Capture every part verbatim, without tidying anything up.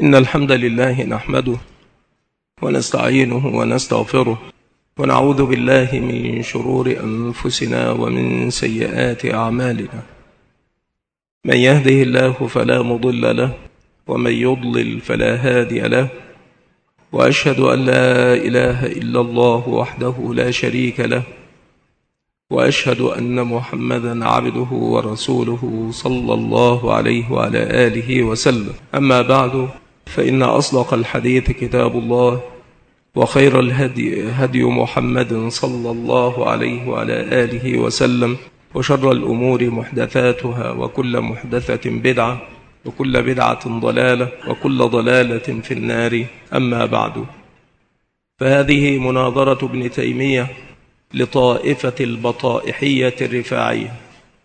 إن الحمد لله نحمده ونستعينه ونستغفره ونعوذ بالله من شرور أنفسنا ومن سيئات أعمالنا. من يهده الله فلا مضل له ومن يضلل فلا هادي له، وأشهد أن لا إله إلا الله وحده لا شريك له، وأشهد أن محمدا عبده ورسوله صلى الله عليه وعلى آله وسلم. أما بعد، فإن أصدق الحديث كتاب الله، وخير الهدي هدي محمد صلى الله عليه وعلى آله وسلم، وشر الأمور محدثاتها، وكل محدثة بدعة، وكل بدعة ضلالة، وكل ضلالة في النار. أما بعد، فهذه مناظرة ابن تيمية لطائفة البطائحية الرفاعية.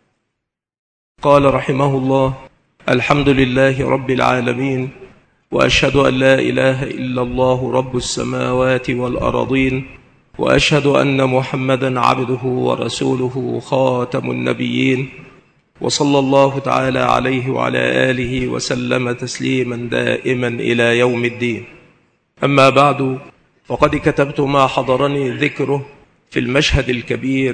قال رحمه الله: الحمد لله رب العالمين، وأشهد أن لا إله إلا الله رب السماوات والأرضين، وأشهد أن محمدا عبده ورسوله خاتم النبيين، وصلى الله تعالى عليه وعلى آله وسلم تسليما دائما إلى يوم الدين. أما بعد، فقد كتبت ما حضرني ذكره في المشهد الكبير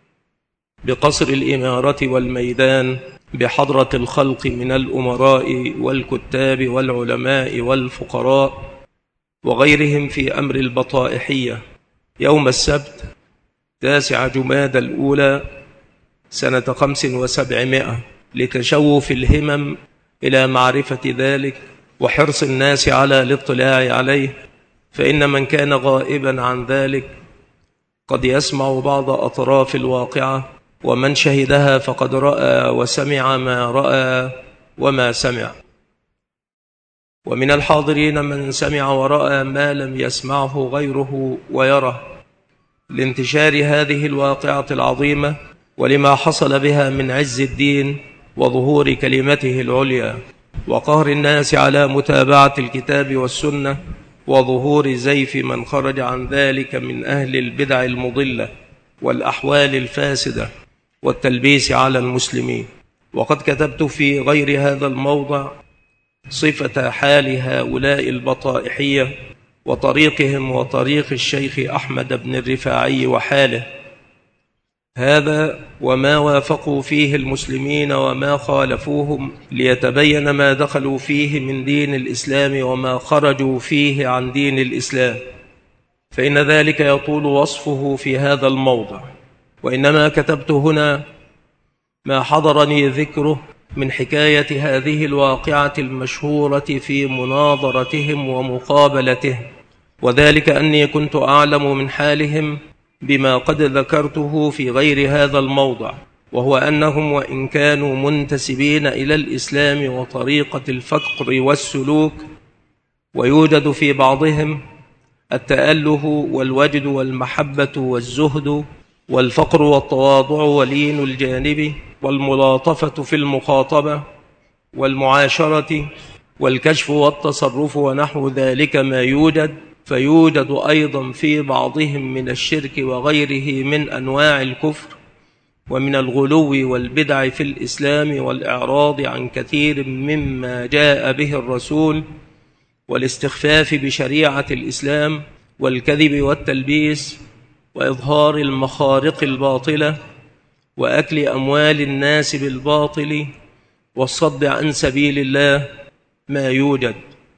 بقصر الإمارة والميدان بحضرة الخلق من الأمراء والكتاب والعلماء والفقراء وغيرهم في أمر البطائحية يوم السبت تاسع جمادى الأولى سنة خمس وسبعمائة، لتشوف الهمم إلى معرفة ذلك وحرص الناس على الاطلاع عليه، فإن من كان غائبا عن ذلك قد يسمع بعض أطراف الواقعة، ومن شهدها فقد رأى وسمع ما رأى وما سمع. ومن الحاضرين من سمع ورأى ما لم يسمعه غيره ويره، لانتشار هذه الواقعة العظيمة ولما حصل بها من عز الدين وظهور كلمته العليا، وقهر الناس على متابعة الكتاب والسنة، وظهور زيف من خرج عن ذلك من أهل البدع المضلة والأحوال الفاسدة والتلبيس على المسلمين. وقد كتبت في غير هذا الموضع صفة حال هؤلاء البطائحية وطريقهم وطريق الشيخ أحمد بن الرفاعي وحاله هذا، وما وافقوا فيه المسلمين وما خالفوهم، ليتبين ما دخلوا فيه من دين الإسلام وما خرجوا فيه عن دين الإسلام، فإن ذلك يطول وصفه في هذا الموضع. وإنما كتبت هنا ما حضرني ذكره من حكاية هذه الواقعة المشهورة في مناظرتهم ومقابلتهم، وذلك أني كنت أعلم من حالهم بما قد ذكرته في غير هذا الموضع، وهو أنهم وإن كانوا منتسبين إلى الإسلام وطريقة الفقر والسلوك، ويوجد في بعضهم التأله والوجد والمحبة والزهد والفقر والتواضع ولين الجانب والملاطفة في المخاطبة والمعاشرة والكشف والتصرف ونحو ذلك ما يوجد، فيوجد أيضا في بعضهم من الشرك وغيره من أنواع الكفر ومن الغلو والبدع في الإسلام والإعراض عن كثير مما جاء به الرسول والاستخفاف بشريعة الإسلام والكذب والتلبيس وإظهار المخارق الباطلة وأكل أموال الناس بالباطل والصد عن سبيل الله ما يوجد.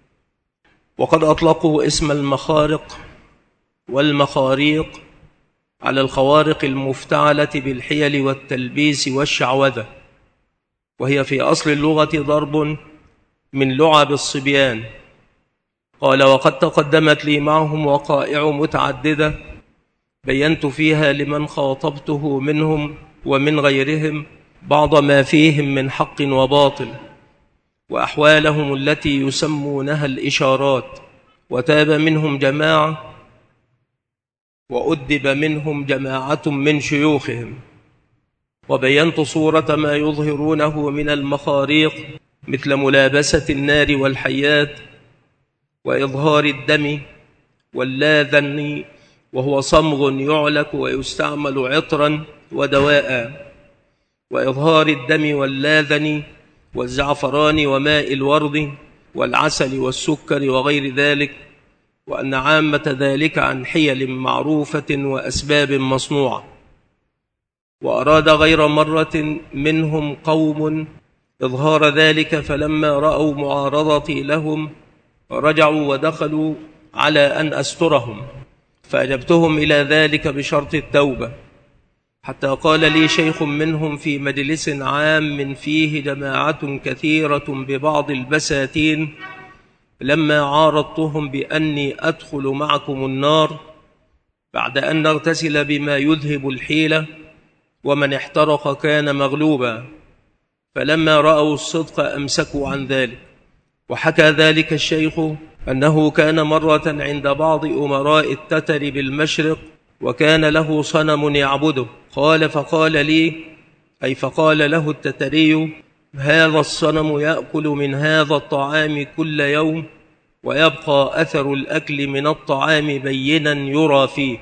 وقد أطلقوا اسم المخارق والمخاريق على الخوارق المفتعلة بالحيل والتلبيس والشعوذة، وهي في أصل اللغة ضرب من لعب الصبيان. قال: وقد تقدمت لي معهم وقائع متعددة بينت فيها لمن خاطبته منهم ومن غيرهم بعض ما فيهم من حق وباطل، وأحوالهم التي يسمونها الإشارات، وتاب منهم جماعة وأدب منهم جماعة من شيوخهم، وبينت صورة ما يظهرونه من المخاريق مثل ملابسة النار والحيات وإظهار الدم واللاذن، وهو صمغ يعلك ويستعمل عطرا ودواء، وإظهار الدم واللاذن والزعفران وماء الورد والعسل والسكر وغير ذلك، وأن عامة ذلك عن حيل معروفة وأسباب مصنوعة. وأراد غير مرة منهم قوم إظهار ذلك، فلما رأوا معارضتي لهم رجعوا ودخلوا على أن أسترهم، فأجبتهم إلى ذلك بشرط التوبة، حتى قال لي شيخ منهم في مجلس عام فيه جماعة كثيرة ببعض البساتين لما عارضتهم بأني أدخل معكم النار بعد أن نغتسل بما يذهب الحيلة، ومن احترق كان مغلوبا، فلما رأوا الصدق أمسكوا عن ذلك. وحكى ذلك الشيخ أنه كان مرة عند بعض أمراء التتر بالمشرق، وكان له صنم يعبده. قال فقال لي، أي فقال له التتري: هذا الصنم يأكل من هذا الطعام كل يوم، ويبقى أثر الأكل من الطعام بينا يرى فيه.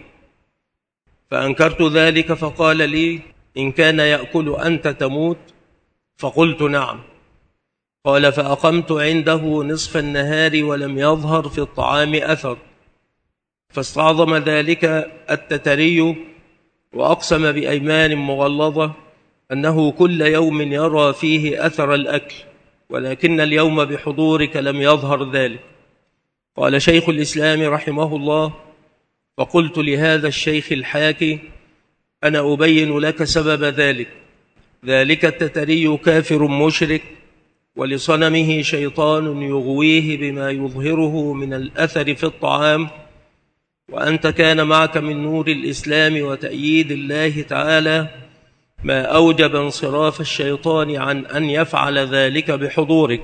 فأنكرت ذلك، فقال لي: إن كان يأكل أنت تموت؟ فقلت نعم. قال فأقمت عنده نصف النهار ولم يظهر في الطعام أثر، فاستعظم ذلك التتري وأقسم بأيمان مغلظة أنه كل يوم يرى فيه أثر الأكل، ولكن اليوم بحضورك لم يظهر ذلك. قال شيخ الإسلام رحمه الله: فقلت لهذا الشيخ الحاكي: أنا أبين لك سبب ذلك. ذلك التتري كافر مشرك، ولصنمه شيطان يغويه بما يظهره من الأثر في الطعام، وأنت كان معك من نور الإسلام وتأييد الله تعالى ما أوجب انصراف الشيطان عن أن يفعل ذلك بحضورك،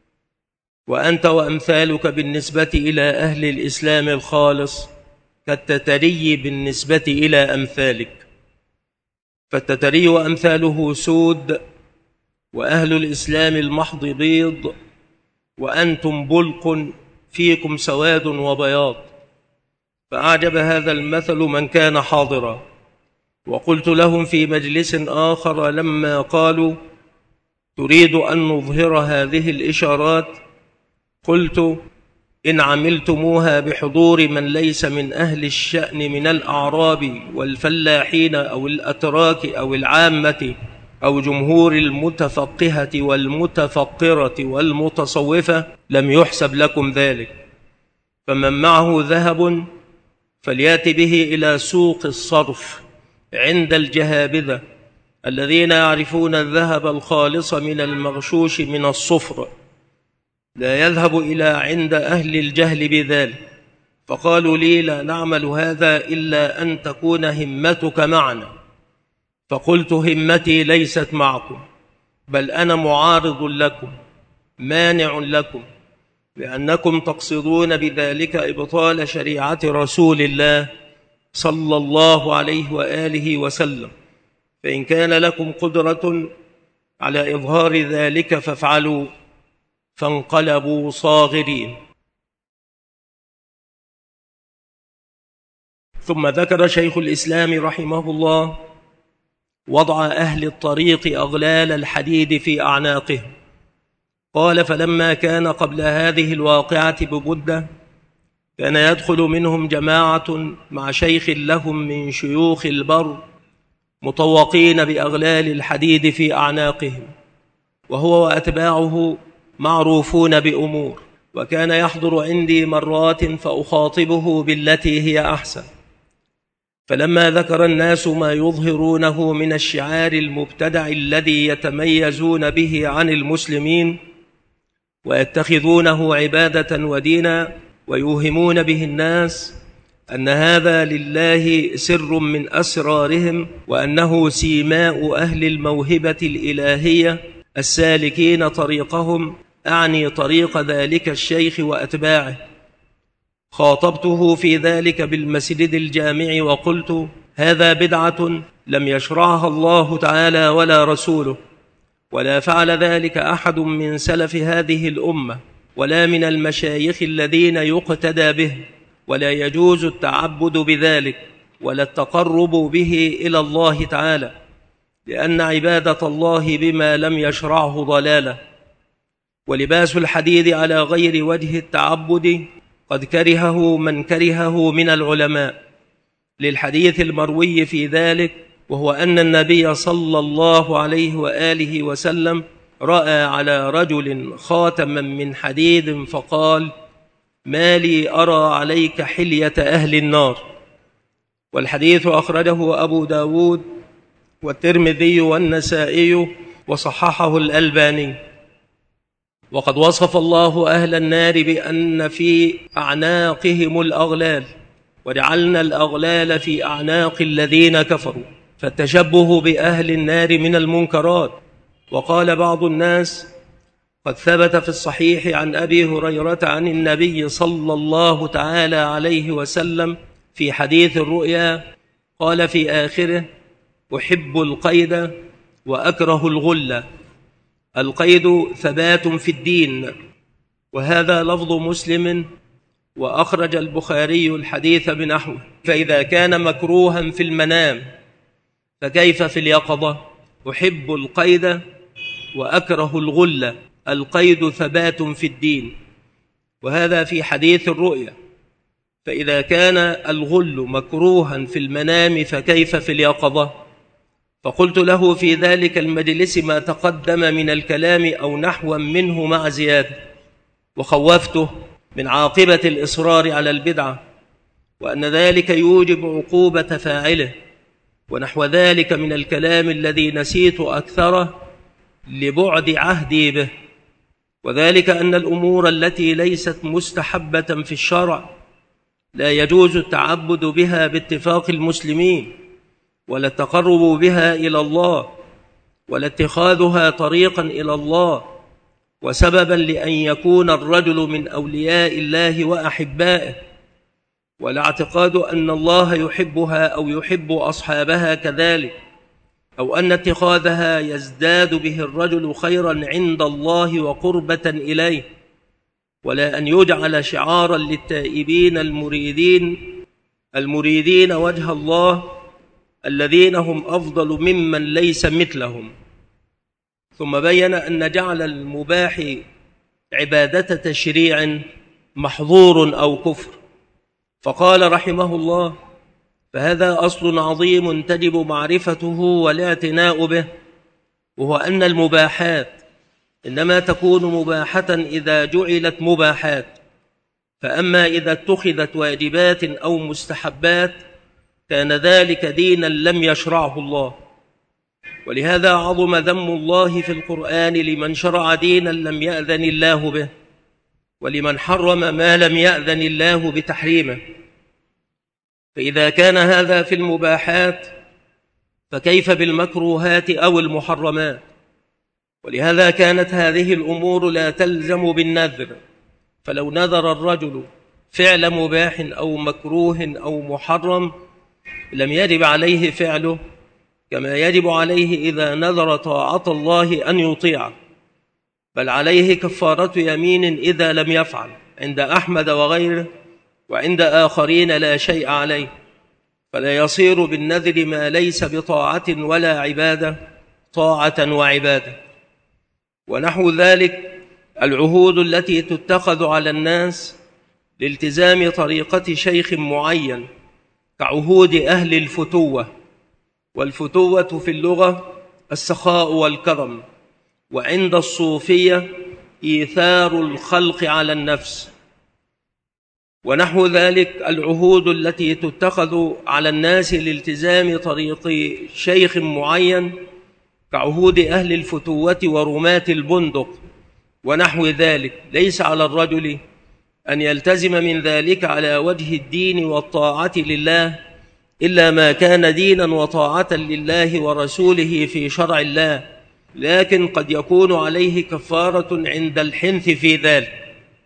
وأنت وأمثالك بالنسبة إلى أهل الإسلام الخالص كالتتري بالنسبة إلى أمثالك. فالتتري وأمثاله سود، وأهل الإسلام المحض بيض، وأنتم بلق فيكم سواد وبياض. فأعجب هذا المثل من كان حاضرا. وقلت لهم في مجلس آخر لما قالوا: تريد أن نظهر هذه الإشارات؟ قلت: إن عملتموها بحضور من ليس من أهل الشأن من الأعراب والفلاحين أو الأتراك أو العامة أو جمهور المتفقهة والمتفقرة والمتصوفة لم يحسب لكم ذلك. فمن معه ذهب فليأت به إلى سوق الصرف عند الجهابذة الذين يعرفون الذهب الخالص من المغشوش من الصفر، لا يذهب إلى عند أهل الجهل بذلك. فقالوا لي: لا نعمل هذا إلا أن تكون همتك معنا. فقلت: همتي ليست معكم، بل أنا معارض لكم مانع لكم، لأنكم تقصدون بذلك إبطال شريعة رسول الله صلى الله عليه وآله وسلم. فإن كان لكم قدرة على إظهار ذلك فافعلوا. فانقلبوا صاغرين. ثم ذكر شيخ الإسلام رحمه الله وضع أهل الطريق أغلال الحديد في أعناقهم. قال: فلما كان قبل هذه الواقعة بمدة كان يدخل منهم جماعة مع شيخ لهم من شيوخ البر مطوقين بأغلال الحديد في أعناقهم، وهو وأتباعه معروفون بأمور. وكان يحضر عندي مرات فأخاطبه بالتي هي أحسن. فلما ذكر الناس ما يظهرونه من الشعار المبتدع الذي يتميزون به عن المسلمين ويتخذونه عبادة ودينا ويوهمون به الناس أن هذا لله سر من أسرارهم، وأنه سيماء أهل الموهبة الإلهية السالكين طريقهم، أعني طريق ذلك الشيخ وأتباعه، خاطبته في ذلك بالمسجد الجامع وقلت: هذا بدعة لم يشرعها الله تعالى ولا رسوله، ولا فعل ذلك أحد من سلف هذه الأمة ولا من المشايخ الذين يقتدى به، ولا يجوز التعبد بذلك ولا التقرب به إلى الله تعالى، لأن عبادة الله بما لم يشرعه ضلالة. ولباس الحديد على غير وجه التعبد قد كرهه من كرهه من العلماء، للحديث المروي في ذلك، وهو أن النبي صلى الله عليه وآله وسلم رأى على رجل خاتما من حديد فقال: ما لي أرى عليك حلية أهل النار. والحديث أخرجه أبو داود والترمذي والنسائي وصححه الألباني. وقد وصف الله أهل النار بأن في أعناقهم الأغلال، وجعلنا الأغلال في أعناق الذين كفروا، فالتشبه بأهل النار من المنكرات. وقال بعض الناس: قد ثبت في الصحيح عن أبي هريرة عن النبي صلى الله تعالى عليه وسلم في حديث الرؤيا، قال في آخره: أحب القيد وأكره الغلة. القيد ثبات في الدين، وهذا لفظ مسلم، وأخرج البخاري الحديث بنحوه. فإذا كان مكروها في المنام فكيف في اليقظة؟ أحب القيد وأكره الغلة. القيد ثبات في الدين، وهذا في حديث الرؤيا. فإذا كان الغل مكروها في المنام فكيف في اليقظة؟ فقلت له في ذلك المجلس ما تقدم من الكلام أو نحوا منه مع زيادة، وخوفته من عاقبة الإصرار على البدعة، وأن ذلك يوجب عقوبة فاعله، ونحو ذلك من الكلام الذي نسيت أكثره لبعد عهدي به. وذلك أن الأمور التي ليست مستحبة في الشرع لا يجوز التعبد بها باتفاق المسلمين، ولا التقرب بها إلى الله، ولا اتخاذها طريقا إلى الله وسببا لأن يكون الرجل من أولياء الله وأحبائه، ولا اعتقاد أن الله يحبها أو يحب أصحابها كذلك، أو أن اتخاذها يزداد به الرجل خيرا عند الله وقربة إليه، ولا أن يجعل شعارا للتائبين المريدين المريدين وجه الله الذين هم أفضل ممن ليس مثلهم. ثم بين أن جعل المباح عبادة تشريع محظور أو كفر، فقال رحمه الله: فهذا أصل عظيم تجب معرفته والاعتناء به، وهو أن المباحات إنما تكون مباحة إذا جعلت مباحات، فأما إذا اتخذت واجبات أو مستحبات كان ذلك دينا لم يشرعه الله. ولهذا عظم ذم الله في القرآن لمن شرع دينا لم يأذن الله به، ولمن حرم ما لم يأذن الله بتحريمه. فإذا كان هذا في المباحات فكيف بالمكروهات أو المحرمات؟ ولهذا كانت هذه الأمور لا تلزم بالنذر، فلو نذر الرجل فعل مباح أو مكروه أو محرم لم يجب عليه فعله، كما يجب عليه إذا نذر طاعة الله أن يطيعه، بل عليه كفارة يمين إذا لم يفعل عند أحمد وغيره، وعند آخرين لا شيء عليه، فلا يصير بالنذر ما ليس بطاعة ولا عبادة طاعة وعبادة. ونحو ذلك العهود التي تتخذ على الناس لالتزام طريقة شيخ معين، كعهود أهل الفتوة. والفتوة في اللغة السخاء والكرم، وعند الصوفية إيثار الخلق على النفس. ونحو ذلك العهود التي تتخذ على الناس لالتزام طريق شيخ معين، كعهود أهل الفتوة ورماة البندق ونحو ذلك، ليس على الرجل أن يلتزم من ذلك على وجه الدين والطاعة لله إلا ما كان دينا وطاعة لله ورسوله في شرع الله، لكن قد يكون عليه كفارة عند الحنث في ذلك.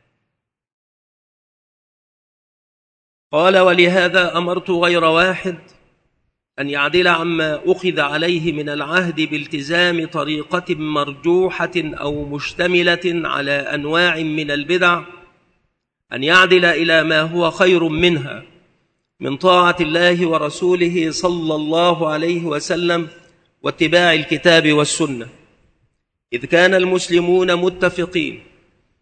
قال: ولهذا أمرت غير واحد أن يعدل عما أخذ عليه من العهد بالتزام طريقة مرجوحة أو مشتملة على أنواع من البدع، أن يعدل إلى ما هو خير منها من طاعة الله ورسوله صلى الله عليه وسلم واتباع الكتاب والسنة، إذ كان المسلمون متفقين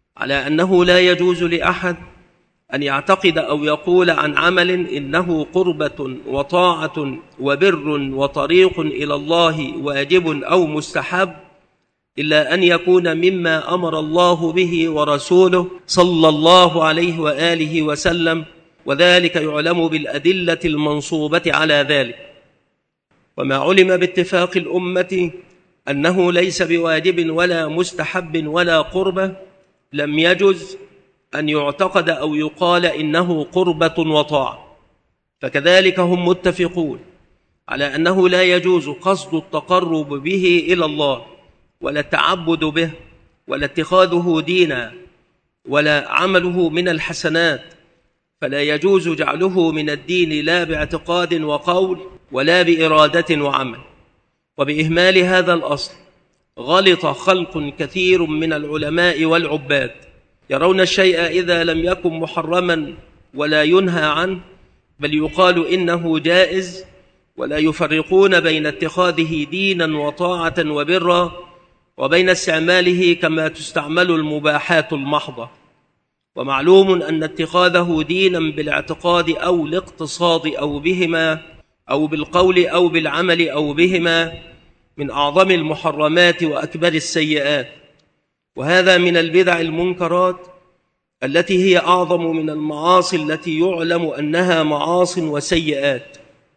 على أنه لا يجوز لأحد أن يعتقد أو يقول عن عمل إنه قربة وطاعة وبر وطريق إلى الله واجب أو مستحب إلا أن يكون مما أمر الله به ورسوله صلى الله عليه وآله وسلم، وذلك يعلم بالأدلة المنصوبة على ذلك. وما علم باتفاق الأمة أنه ليس بواجب ولا مستحب ولا قربة لم يجز أن يعتقد أو يقال إنه قربة وطاعة. فكذلك هم متفقون على أنه لا يجوز قصد التقرب به إلى الله ولا التعبد به ولا اتخاذه دينا ولا عمله من الحسنات، فلا يجوز جعله من الدين لا باعتقاد وقول ولا بإرادة وعمل. وبإهمال هذا الأصل غلط خلق كثير من العلماء والعباد، يرون الشيء إذا لم يكن محرما ولا ينهى عنه بل يقال إنه جائز، ولا يفرقون بين اتخاذه دينا وطاعة وبرا وبين استعماله كما تستعمل المباحات المحضة. ومعلوم أن اتخاذه دينا بالاعتقاد أو الاقتصاد أو بهما أو بالقول أو بالعمل أو بهما من أعظم المحرمات وأكبر السيئات، وهذا من البدع المنكرات التي هي أعظم من المعاصي التي يعلم أنها معاص وسيئات.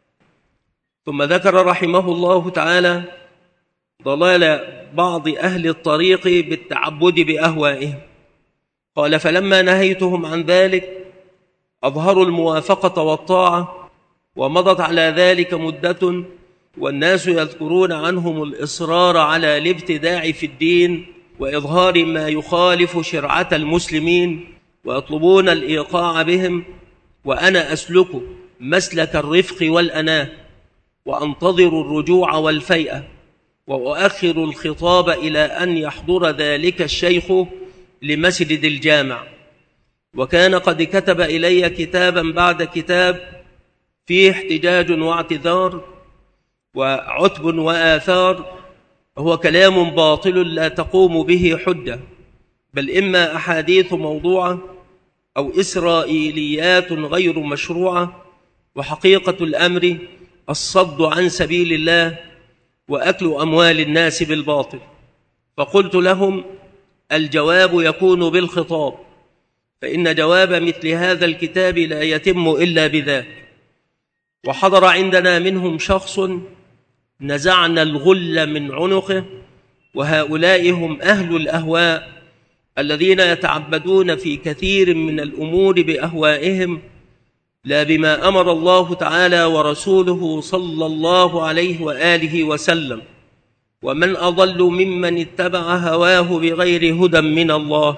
ثم ذكر رحمه الله تعالى ضلال بعض أهل الطريق بالتعبد بأهوائهم. قال: فلما نهيتهم عن ذلك أظهروا الموافقة والطاعة، ومضت على ذلك مدة والناس يذكرون عنهم الإصرار على الابتداع في الدين وإظهار ما يخالف شرعة المسلمين، ويطلبون الإيقاع بهم، وأنا أسلك مسلك الرفق والأناه، وأنتظر الرجوع والفيئة، وأؤخر الخطاب إلى أن يحضر ذلك الشيخ لمسجد الجامع. وكان قد كتب إلي كتابا بعد كتاب فيه احتجاج واعتذار وعتب وآثار، هو كلام باطل لا تقوم به حجة، بل إما أحاديث موضوعة أو إسرائيليات غير مشروعة، وحقيقة الأمر الصد عن سبيل الله وأكل أموال الناس بالباطل. فقلت لهم: الجواب يكون بالخطاب، فإن جواب مثل هذا الكتاب لا يتم إلا بذاك. وحضر عندنا منهم شخص نزعنا الغل من عنقه، وهؤلاء هم أهل الأهواء الذين يتعبدون في كثير من الأمور بأهوائهم لا بما أمر الله تعالى ورسوله صلى الله عليه وآله وسلم. ومن أضل ممن اتبع هواه بغير هدى من الله.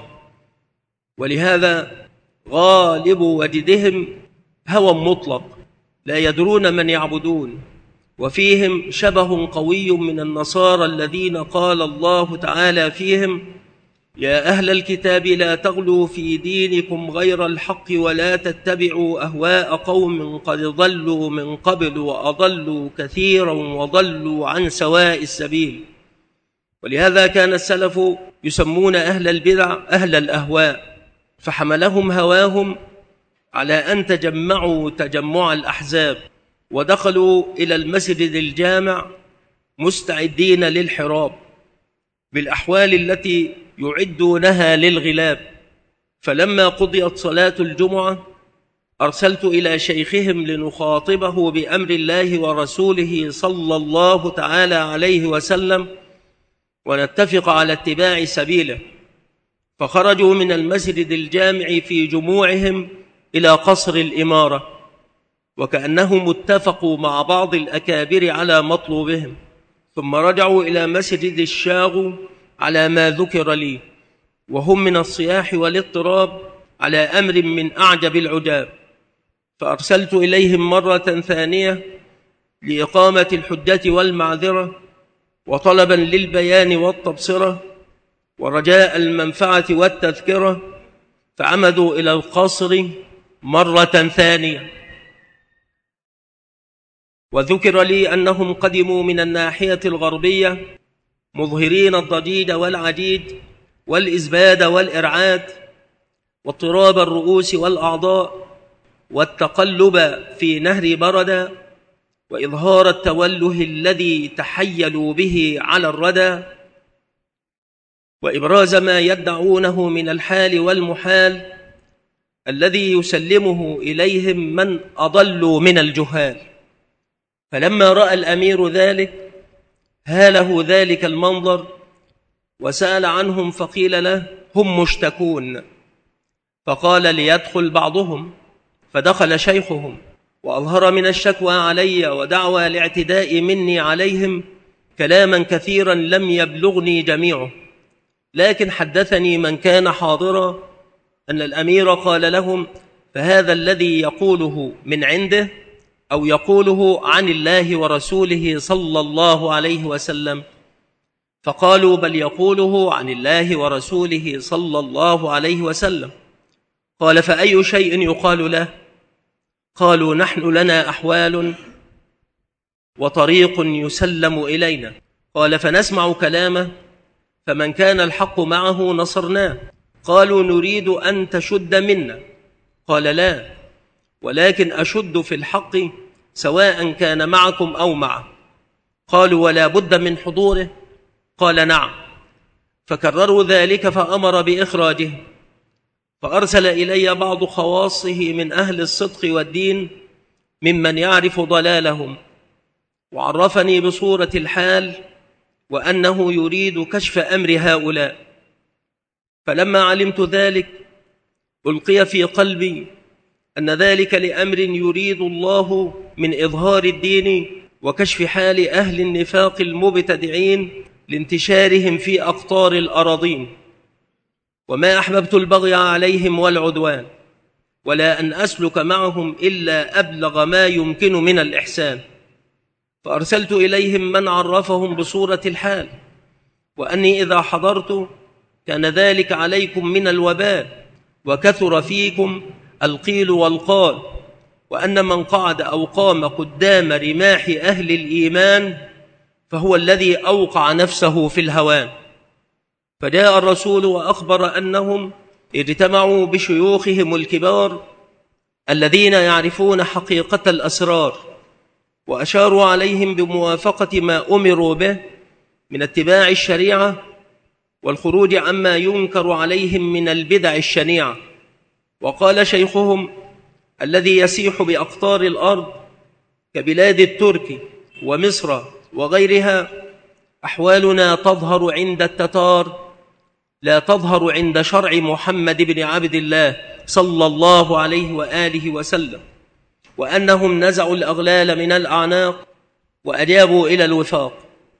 ولهذا غالب وجدهم هوى مطلق لا يدرون من يعبدون، وفيهم شبه قوي من النصارى الذين قال الله تعالى فيهم: يا أهل الكتاب لا تغلوا في دينكم غير الحق ولا تتبعوا أهواء قوم قد ضلوا من قبل وأضلوا كثيرا وضلوا عن سواء السبيل. ولهذا كان السلف يسمون أهل البدع أهل الأهواء، فحملهم هواهم على أن تجمعوا تجمع الأحزاب، ودخلوا إلى المسجد الجامع مستعدين للحراب بالأحوال التي يعدونها للغلاب. فلما قضيت صلاة الجمعة أرسلت إلى شيخهم لنخاطبه بأمر الله ورسوله صلى الله تعالى عليه وسلم ونتفق على اتباع سبيله. فخرجوا من المسجد الجامع في جموعهم إلى قصر الإمارة، وكأنهم اتفقوا مع بعض الأكابر على مطلوبهم، ثم رجعوا إلى مسجد الشاغ على ما ذكر لي، وهم من الصياح والاضطراب على أمر من أعجب العجاب. فأرسلت إليهم مرة ثانية لإقامة الحجة والمعذرة، وطلبا للبيان والتبصرة، ورجاء المنفعة والتذكرة، فعمدوا إلى القصر مرة ثانية. وذكر لي أنهم قدموا من الناحية الغربية مظهرين الضجيج والعديد والإزباد والإرعاد واضطراب الرؤوس والأعضاء والتقلب في نهر بردى وإظهار التوله الذي تحيلوا به على الردى وإبراز ما يدعونه من الحال والمحال الذي يسلمه إليهم من أضلوا من الجهال. فلما رأى الأمير ذلك هاله ذلك المنظر وسأل عنهم فقيل له هم مشتكون، فقال ليدخل بعضهم، فدخل شيخهم وأظهر من الشكوى علي ودعوى الاعتداء مني عليهم كلاما كثيرا لم يبلغني جميعه، لكن حدثني من كان حاضرا أن الأمير قال لهم فهذا الذي يقوله من عنده أو يقوله عن الله ورسوله صلى الله عليه وسلم؟ فقالوا بل يقوله عن الله ورسوله صلى الله عليه وسلم. قال فأي شيء يقال له؟ قالوا نحن لنا أحوال وطريق يسلم إلينا. قال فنسمع كلامه، فمن كان الحق معه نصرناه. قالوا نريد أن تشد منا. قال لا، ولكن أشد في الحق سواء كان معكم أو معه. قالوا ولا بد من حضوره؟ قال نعم. فكرروا ذلك فأمر بإخراجه، فأرسل إلي بعض خواصه من أهل الصدق والدين ممن يعرف ضلالهم، وعرفني بصورة الحال وأنه يريد كشف أمر هؤلاء. فلما علمت ذلك ألقي في قلبي أن ذلك لأمر يريد الله من إظهار الدين وكشف حال أهل النفاق المبتدعين لانتشارهم في أقطار الأراضين، وما أحببت البغي عليهم والعدوان، ولا أن أسلك معهم إلا أبلغ ما يمكن من الإحسان. فأرسلت إليهم من عرفهم بصورة الحال، وأني إذا حضرت كان ذلك عليكم من الوباء، وكثر فيكم القيل والقال، وأن من قعد أو قام قدام رماح أهل الإيمان فهو الذي أوقع نفسه في الهوان. فجاء الرسول وأخبر أنهم اجتمعوا بشيوخهم الكبار الذين يعرفون حقيقة الأسرار، وأشاروا عليهم بموافقة ما أمروا به من اتباع الشريعة والخروج عما ينكر عليهم من البدع الشنيعة. وقال شيخهم الذي يسيح بأقطار الأرض كبلاد الترك ومصر وغيرها أحوالنا تظهر عند التتار لا تظهر عند شرع محمد بن عبد الله صلى الله عليه وآله وسلم، وأنهم نزعوا الأغلال من الأعناق وأجابوا إلى الوفاق.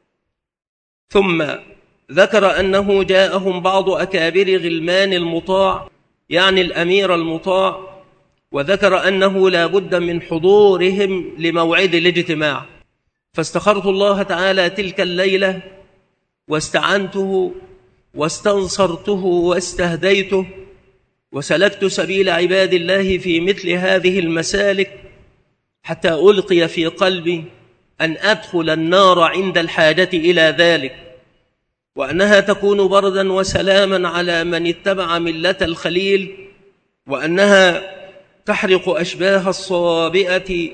ثم ذكر أنه جاءهم بعض أكابر غلمان المطاع، يعني الأمير المطاع، وذكر أنه لا بد من حضورهم لموعد الاجتماع. فاستخرت الله تعالى تلك الليلة واستعنته واستنصرته واستهديته، وسلكت سبيل عباد الله في مثل هذه المسالك حتى ألقي في قلبي أن أدخل النار عند الحاجة إلى ذلك، وأنها تكون بردا وسلاما على من اتبع ملة الخليل، وأنها تحرق أشباه الصابئة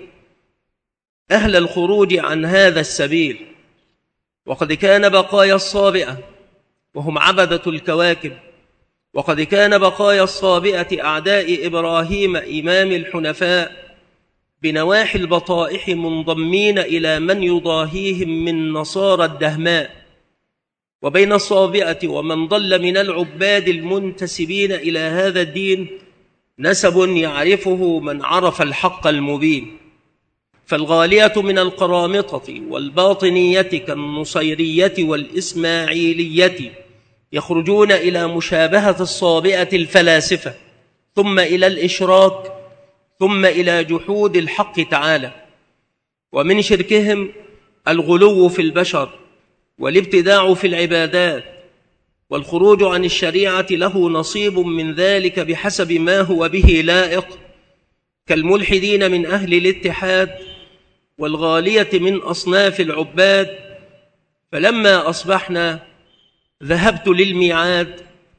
أهل الخروج عن هذا السبيل. وقد كان بقايا الصابئة وهم عبدة الكواكب، وقد كان بقايا الصابئة أعداء إبراهيم إمام الحنفاء بنواحي البطائح منضمين إلى من يضاهيهم من نصارى الدهماء. وبين الصابئة ومن ضل من العباد المنتسبين إلى هذا الدين نسب يعرفه من عرف الحق المبين. فالغالية من القرامطة والباطنية كالنصيرية والإسماعيلية يخرجون إلى مشابهة الصابئة الفلاسفة، ثم إلى الإشراك، ثم إلى جحود الحق تعالى. ومن شركهم الغلو في البشر والابتداع في العبادات، والخروج عن الشريعة له نصيب من ذلك بحسب ما هو به لائق، كالملحدين من أهل الاتحاد والغالية من أصناف العباد. فلما أصبحنا ذهبت للميعاد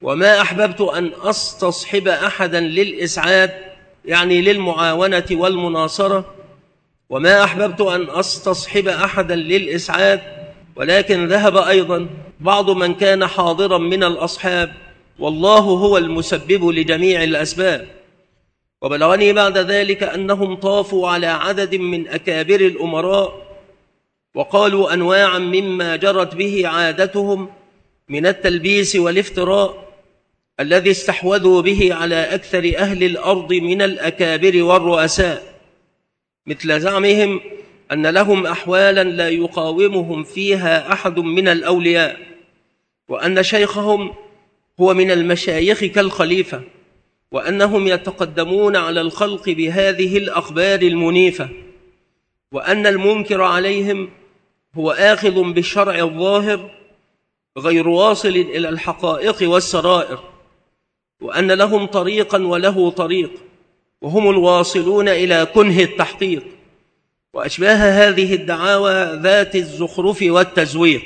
وما أحببت أن أستصحب أحدا للإسعاد، يعني للمعاونة والمناصرة، وما أحببت أن أستصحب أحدا للإسعاد، ولكن ذهب أيضا بعض من كان حاضرا من الأصحاب، والله هو المسبب لجميع الأسباب. وبلغني بعد ذلك أنهم طافوا على عدد من أكابر الأمراء وقالوا أنواعا مما جرت به عادتهم من التلبيس والافتراء الذي استحوذوا به على أكثر أهل الأرض من الأكابر والرؤساء، مثل زعمهم أن لهم أحوالا لا يقاومهم فيها أحد من الأولياء، وأن شيخهم هو من المشايخ كالخليفة، وأنهم يتقدمون على الخلق بهذه الأخبار المنيفة، وأن المنكر عليهم هو آخذ بالشرع الظاهر غير واصل إلى الحقائق والسرائر، وأن لهم طريقا وله طريق، وهم الواصلون إلى كنه التحقيق، وأشباه هذه الدعاوى ذات الزخرف والتزويق.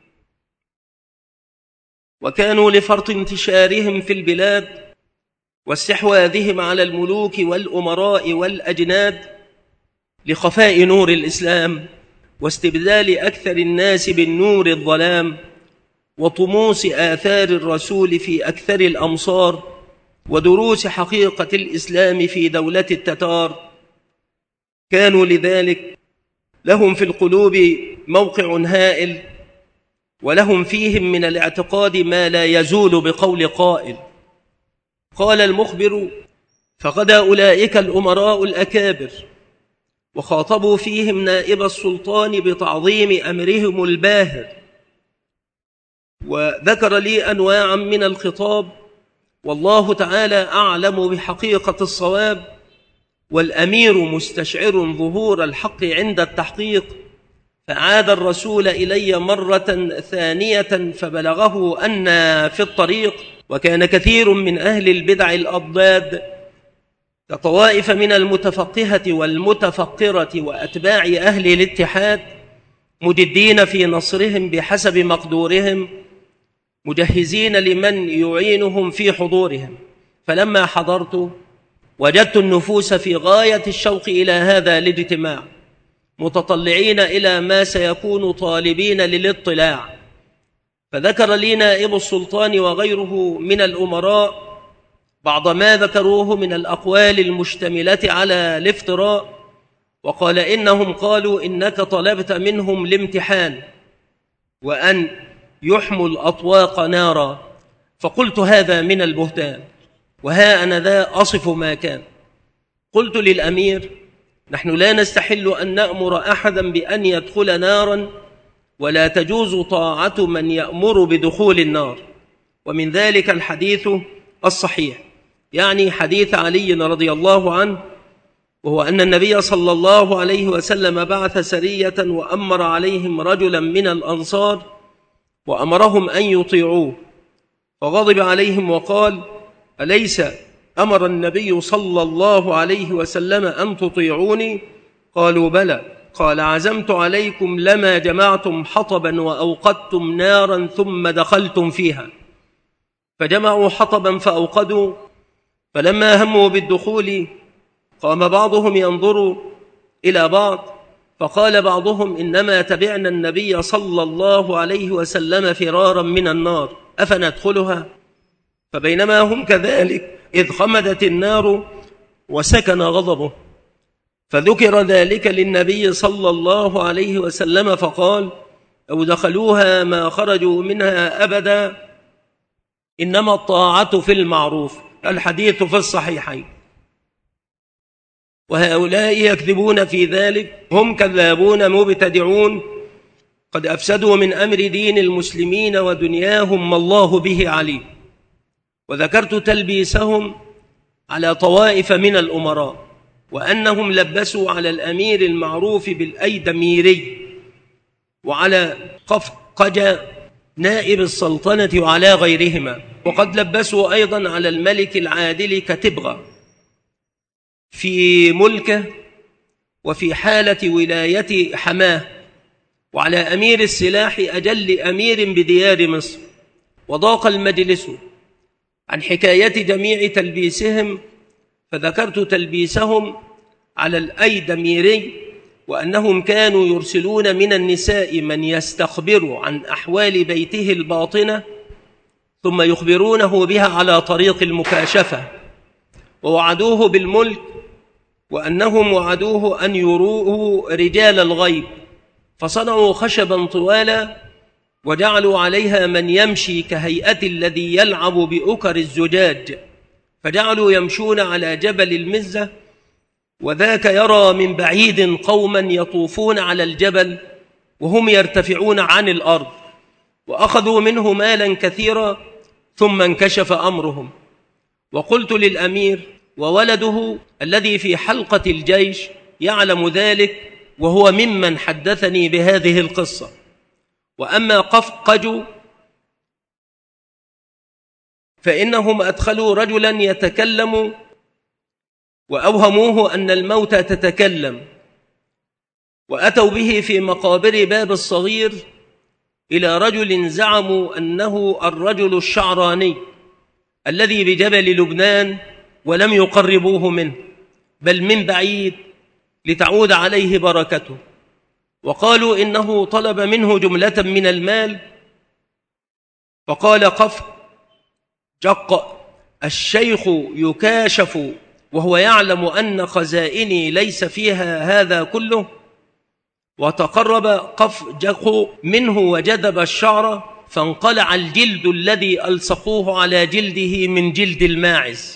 وكانوا لفرط انتشارهم في البلاد واستحواذهم على الملوك والأمراء والأجناد لخفاء نور الإسلام واستبدال أكثر الناس بالنور الظلام وطموس آثار الرسول في أكثر الأمصار ودروس حقيقة الإسلام في دولة التتار، كانوا لذلك لهم في القلوب موقع هائل، ولهم فيهم من الاعتقاد ما لا يزول بقول قائل. قال المخبر: فغدا أولئك الأمراء الأكابر وخاطبوا فيهم نائب السلطان بتعظيم أمرهم الباهر، وذكر لي أنواعا من الخطاب، والله تعالى أعلم بحقيقة الصواب، والأمير مستشعر ظهور الحق عند التحقيق، فعاد الرسول إلي مرة ثانية فبلغه أن في الطريق، وكان كثير من أهل البدع الأضداد كطوائف من المتفقهة والمتفقرة وأتباع أهل الاتحاد مجدين في نصرهم بحسب مقدورهم، مجهزين لمن يعينهم في حضورهم. فلما حضرت وجدت النفوس في غاية الشوق إلى هذا الاجتماع، متطلعين إلى ما سيكون طالبين للاطلاع. فذكر لي نائب السلطان وغيره من الأمراء بعض ما ذكروه من الأقوال المشتملة على الافتراء، وقال إنهم قالوا إنك طلبت منهم الامتحان وأن يحموا الأطواق نارا، فقلت هذا من البهتان، وها أنا ذا أصف ما كان. قلت للأمير: نحن لا نستحل أن نأمر أحدا بأن يدخل نارا، ولا تجوز طاعة من يأمر بدخول النار، ومن ذلك الحديث الصحيح، يعني حديث علي رضي الله عنه، وهو أن النبي صلى الله عليه وسلم بعث سرية وأمر عليهم رجلا من الأنصار وأمرهم أن يطيعوه، فغضب عليهم وقال: أليس أمر النبي صلى الله عليه وسلم أن تطيعوني؟ قالوا: بلى. قال: عزمت عليكم لما جمعتم حطبا وأوقدتم نارا ثم دخلتم فيها. فجمعوا حطبا فأوقدوا، فلما هموا بالدخول قام بعضهم ينظر إلى بعض، فقال بعضهم: إنما تبعنا النبي صلى الله عليه وسلم فرارا من النار، أفندخلها؟ فبينما هم كذلك إذ خمدت النار وسكن غضبه، فذكر ذلك للنبي صلى الله عليه وسلم فقال: أو دخلوها ما خرجوا منها أبدا، إنما الطاعة في المعروف. الحديث في الصحيحين. وهؤلاء يكذبون في ذلك، هم كذابون مبتدعون قد أفسدوا من أمر دين المسلمين ودنياهم ما الله به عليم. وذكرت تلبيسهم على طوائف من الأمراء، وأنهم لبسوا على الأمير المعروف بالأيدميري وعلى قفقج نائب السلطنة وعلى غيرهما، وقد لبسوا أيضا على الملك العادل كتبغى في ملكه وفي حالة ولاية حماه، وعلى أمير السلاح أجل أمير بديار مصر. وضاق المجلس عن حكاية جميع تلبيسهم، فذكرت تلبيسهم على الأيدميري، وأنهم كانوا يرسلون من النساء من يستخبر عن أحوال بيته الباطنة ثم يخبرونه بها على طريق المكاشفة، ووعدوه بالملك، وأنهم وعدوه أن يروه رجال الغيب، فصنعوا خشبا طوالا وجعلوا عليها من يمشي كهيئة الذي يلعب بأكر الزجاج، فجعلوا يمشون على جبل المزة، وذاك يرى من بعيد قوما يطوفون على الجبل وهم يرتفعون عن الأرض، وأخذوا منه مالا كثيرا، ثم انكشف أمرهم. وقلت للأمير وولده الذي في حلقة الجيش يعلم ذلك، وهو ممن حدثني بهذه القصة. وأما قفقج فإنهم أدخلوا رجلا يتكلم وأوهموه أن الموتى تتكلم، وأتوا به في مقابر باب الصغير إلى رجل زعموا أنه الرجل الشعراني الذي بجبل لبنان، ولم يقربوه منه بل من بعيد لتعود عليه بركته، وقالوا إنه طلب منه جملة من المال، فقال قف جق الشيخ يكاشف وهو يعلم أن خزائني ليس فيها هذا كله، وتقرب قف جق منه وجذب الشعر، فانقلع الجلد الذي ألصقوه على جلده من جلد الماعز.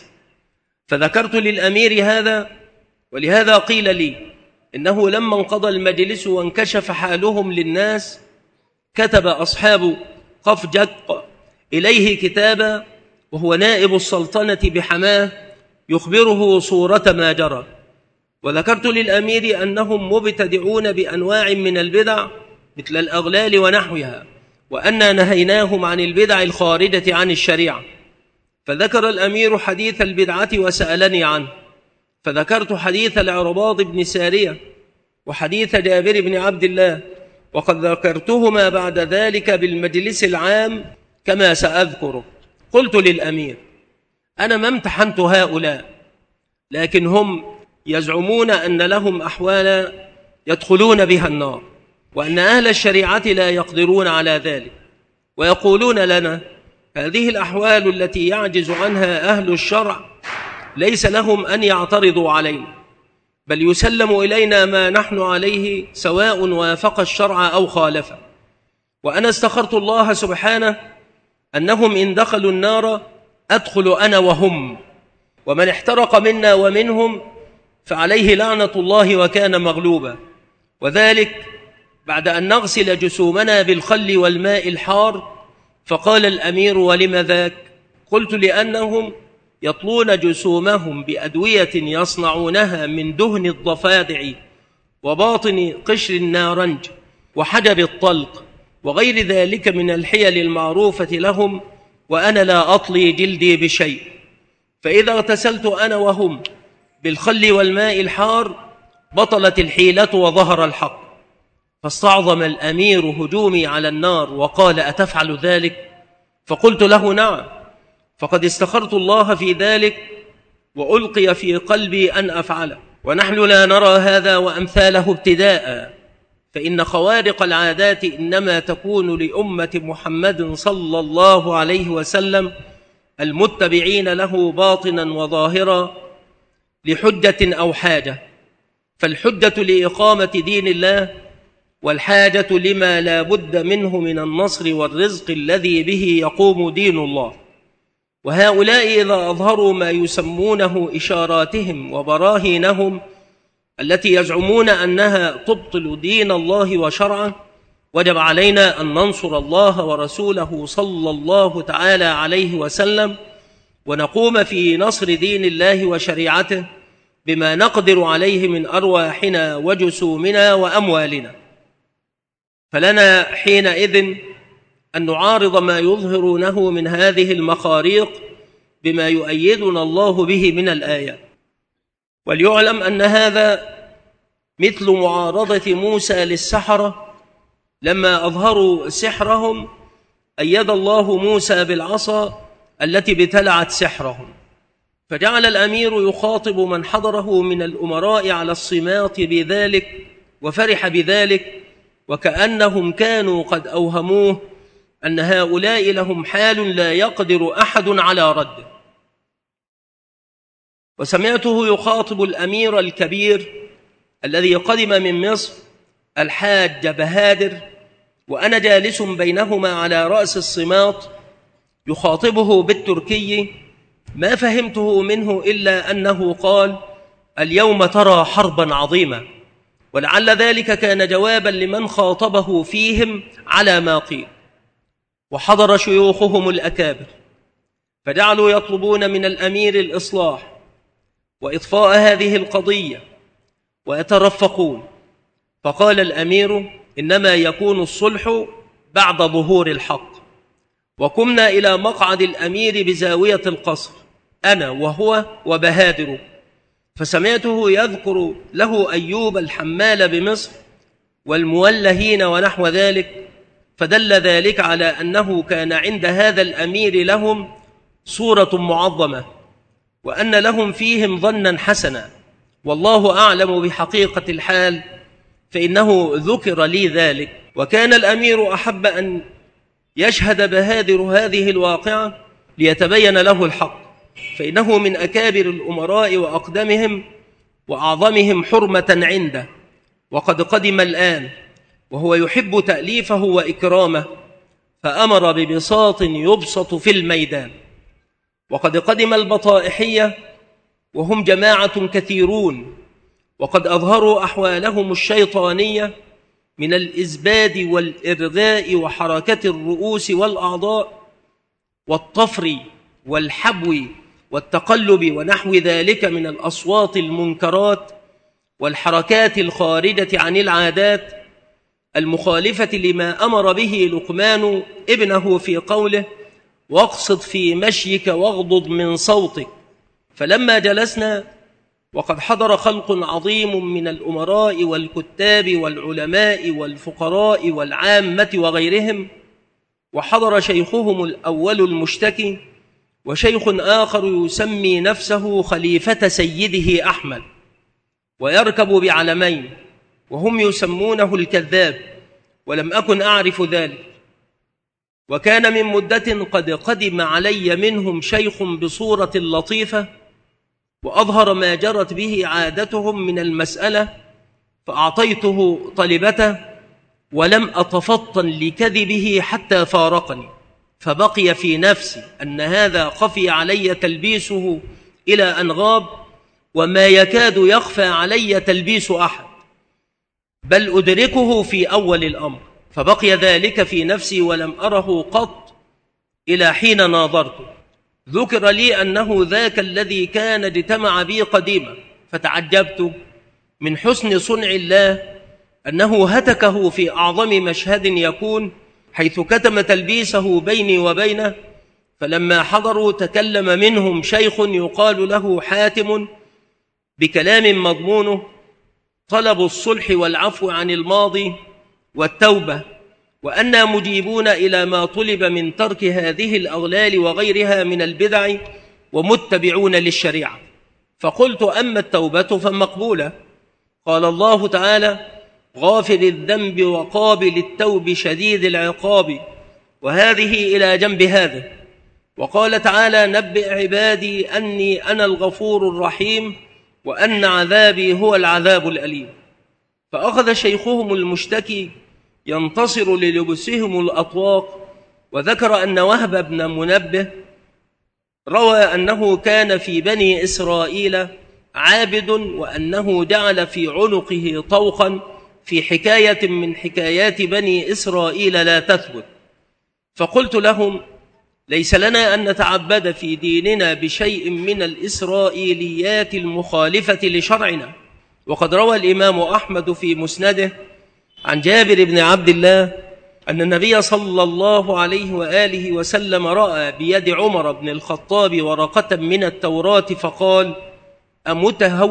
فذكرت للأمير هذا، ولهذا قيل لي إنه لما انقضى المجلس وانكشف حالهم للناس كتب أصحاب قف جق إليه كتابا وهو نائب السلطنة بحماه يخبره صورة ما جرى. وذكرت للأمير أنهم مبتدعون بأنواع من البدع مثل الأغلال ونحوها، وأننا نهيناهم عن البدع الخارجة عن الشريعة. فذكر الأمير حديث البدعة وسألني عنه، فذكرت حديث العرباض بن سارية وحديث جابر بن عبد الله، وقد ذكرتهما بعد ذلك بالمجلس العام كما سأذكر. قلت للأمير أنا ما امتحنت هؤلاء، لكن هم يزعمون أن لهم أحوالا يدخلون بها النار، وأن أهل الشريعة لا يقدرون على ذلك، ويقولون لنا هذه الأحوال التي يعجز عنها أهل الشرع ليس لهم أن يعترضوا علينا، بل يسلم إلينا ما نحن عليه سواء وافق الشرع أو خالفه. وأنا استخرت الله سبحانه أنهم إن دخلوا النار أدخل أنا وهم، ومن احترق منا ومنهم فعليه لعنة الله وكان مغلوبا، وذلك بعد أن نغسل جسومنا بالخل والماء الحار. فقال الأمير ولم ذاك؟ قلت لأنهم يطلون جسومهم بأدوية يصنعونها من دهن الضفادع وباطن قشر النارنج وحجب الطلق وغير ذلك من الحيل المعروفة لهم، وأنا لا أطلي جلدي بشيء. فإذا اغتسلت أنا وهم بالخل والماء الحار بطلت الحيلة وظهر الحق. فاستعظم الأمير هجومي على النار وقال أتفعل ذلك؟ فقلت له نعم، فقد استخرت الله في ذلك وألقي في قلبي أن أفعله، ونحن لا نرى هذا وأمثاله ابتداء، فإن خوارق العادات إنما تكون لأمة محمد صلى الله عليه وسلم المتبعين له باطنا وظاهرا لحجة أو حاجة، فالحجة لإقامة دين الله، والحاجة لما لا بد منه من النصر والرزق الذي به يقوم دين الله. وهؤلاء إذا أظهروا ما يسمونه إشاراتهم وبراهينهم التي يزعمون أنها تبطل دين الله وشرعه، وجب علينا أن ننصر الله ورسوله صلى الله تعالى عليه وسلم، ونقوم في نصر دين الله وشريعته بما نقدر عليه من أرواحنا وجسومنا وأموالنا. فلنا حينئذ أن نعارض ما يظهرونه من هذه المخاريق بما يؤيدنا الله به من الآيات. وليعلم أن هذا مثل معارضة موسى للسحرة لما أظهروا سحرهم، أيد الله موسى بالعصا التي ابتلعت سحرهم. فجعل الأمير يخاطب من حضره من الأمراء على الصمات بذلك، وفرح بذلك، وكأنهم كانوا قد أوهموه أن هؤلاء لهم حال لا يقدر أحد على رده. وسمعته يخاطب الأمير الكبير الذي قدم من مصر الحاج بهادر، وأنا جالس بينهما على رأس الصمات يخاطبه بالتركي، ما فهمته منه إلا أنه قال: اليوم ترى حربا عظيمة، ولعل ذلك كان جوابا لمن خاطبه فيهم على ما قيل. وحضر شيوخهم الأكابر فجعلوا يطلبون من الأمير الإصلاح وإطفاء هذه القضية ويترفقون. فقال الأمير: إنما يكون الصلح بعد ظهور الحق. وقمنا إلى مقعد الأمير بزاوية القصر، أنا وهو وبهادر، فسمعته يذكر له أيوب الحمال بمصر والمولهين ونحو ذلك، فدل ذلك على أنه كان عند هذا الأمير لهم صورة معظمة، وأن لهم فيهم ظنا حسنا، والله أعلم بحقيقة الحال، فإنه ذكر لي ذلك. وكان الأمير أحب أن يشهد بهادر هذه الواقعة ليتبين له الحق، فإنه من أكابر الأمراء وأقدمهم وأعظمهم حرمة عنده، وقد قدم الآن وهو يحب تأليفه وإكرامه، فأمر ببساط يبسط في الميدان. وقد قدم البطائحية وهم جماعة كثيرون، وقد أظهروا أحوالهم الشيطانية من الإزباد والإرغاء وحركة الرؤوس والأعضاء والطفر والحبو والتقلب ونحو ذلك من الأصوات المنكرات والحركات الخارجة عن العادات المخالفة لما أمر به لقمان ابنه في قوله: واقصد في مشيك واغضض من صوتك. فلما جلسنا وقد حضر خلق عظيم من الأمراء والكتاب والعلماء والفقراء والعامة وغيرهم، وحضر شيخهم الأول المشتكي وشيخ آخر يسمي نفسه خليفة سيده أحمد ويركب بعلمين وهم يسمونه الكذاب، ولم أكن أعرف ذلك. وكان من مدة قد قدم علي منهم شيخ بصورة لطيفة وأظهر ما جرت به عادتهم من المسألة، فأعطيته طلبته ولم أتفطن لكذبه حتى فارقني، فبقي في نفسي أن هذا خفي علي تلبيسه إلى أن غاب، وما يكاد يخفى علي تلبيس أحد، بل أدركه في أول الأمر، فبقي ذلك في نفسي ولم أره قط إلى حين ناظرته. ذكر لي أنه ذاك الذي كان اجتمع بي قديما، فتعجبت من حسن صنع الله أنه هتكه في أعظم مشهد يكون، حيث كتم تلبيسه بيني وبينه. فلما حضروا تكلم منهم شيخ يقال له حاتم بكلام مضمونه طلب الصلح والعفو عن الماضي والتوبة، وأنا مجيبون إلى ما طلب من ترك هذه الأغلال وغيرها من البدع ومتبعون للشريعة. فقلت: أما التوبة فمقبولة. قال الله تعالى: غافر الذنب وقابل التوب شديد العقاب، وهذه إلى جنب هذا. وقال تعالى: نبئ عبادي أني أنا الغفور الرحيم وأن عذابي هو العذاب الأليم. فأخذ شيخهم المشتكي ينتصر للبسهم الأطواق، وذكر أن وهب بن منبه روى أنه كان في بني إسرائيل عابد، وأنه جعل في عنقه طوقا في حكاية من حكايات بني إسرائيل لا تثبت. فقلت لهم: ليس لنا أن نتعبد في ديننا بشيء من الإسرائيليات المخالفة لشرعنا. وقد روى الإمام أحمد في مسنده عن جابر بن عبد الله أن النبي صلى الله عليه وآله وسلم رأى بيد عمر بن الخطاب ورقة من التوراة فقال: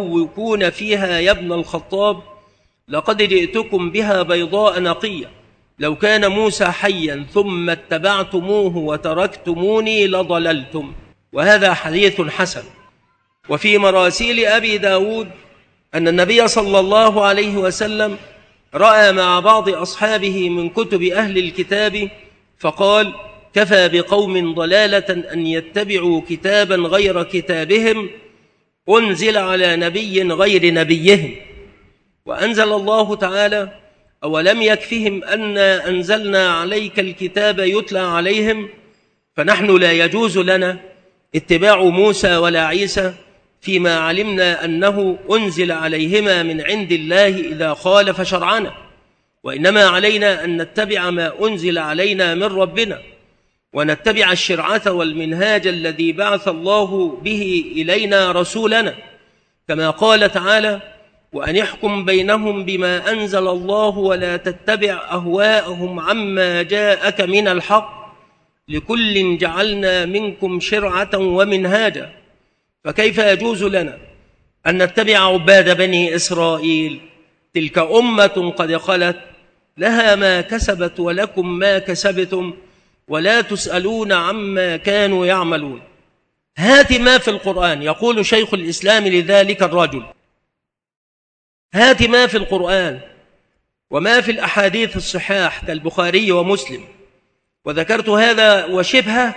أمتهوكون فيها يا ابن الخطاب؟ لقد جئتكم بها بيضاء نقية، لو كان موسى حيا ثم اتبعتموه وتركتموني لضللتم. وهذا حديث حسن. وفي مراسيل أبي داود أن النبي صلى الله عليه وسلم رأى مع بعض أصحابه من كتب أهل الكتاب فقال: كفى بقوم ضلالة أن يتبعوا كتابا غير كتابهم أنزل على نبي غير نبيهم. وأنزل الله تعالى: أولم يكفهم أنا أنزلنا عليك الكتاب يتلى عليهم. فنحن لا يجوز لنا اتباع موسى ولا عيسى فيما علمنا أنه أنزل عليهما من عند الله إذا خالف شرعنا، وإنما علينا أن نتبع ما أنزل علينا من ربنا، ونتبع الشرعة والمنهاج الذي بعث الله به إلينا رسولنا، كما قال تعالى: وأن يحكم بينهم بما أنزل الله ولا تتبع أهواءهم عما جاءك من الحق لكل جعلنا منكم شرعة ومنهاجا. فكيف يجوز لنا أن نتبع عباد بني إسرائيل؟ تلك أمة قد خلت لها ما كسبت ولكم ما كسبتم ولا تسألون عما كانوا يعملون. هات ما في القرآن، يقول شيخ الإسلام لذلك الرجل: هات ما في القرآن وما في الأحاديث الصحاح كالبخاري ومسلم. وذكرت هذا وشبهه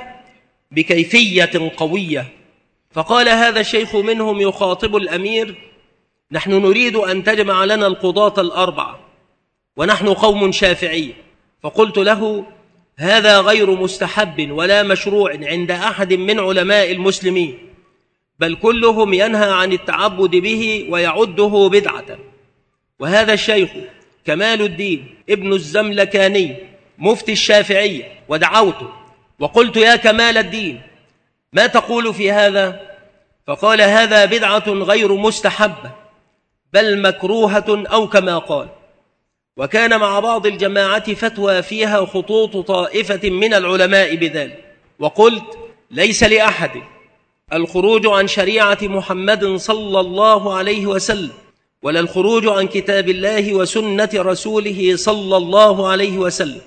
بكيفية قوية. فقال هذا الشيخ منهم يخاطب الأمير: نحن نريد أن تجمع لنا القضاة الأربعة ونحن قوم شافعي. فقلت له: هذا غير مستحب ولا مشروع عند أحد من علماء المسلمين، بل كلهم ينهى عن التعبد به ويعده بدعة. وهذا الشيخ كمال الدين ابن الزملكاني مفتي الشافعية، ودعوته وقلت: يا كمال الدين، ما تقول في هذا؟ فقال: هذا بدعة غير مستحبة بل مكروهة أو كما قال. وكان مع بعض الجماعة فتوى فيها خطوط طائفة من العلماء بذلك. وقلت: ليس لأحد الخروج عن شريعة محمد صلى الله عليه وسلم، ولا الخروج عن كتاب الله وسنة رسوله صلى الله عليه وسلم.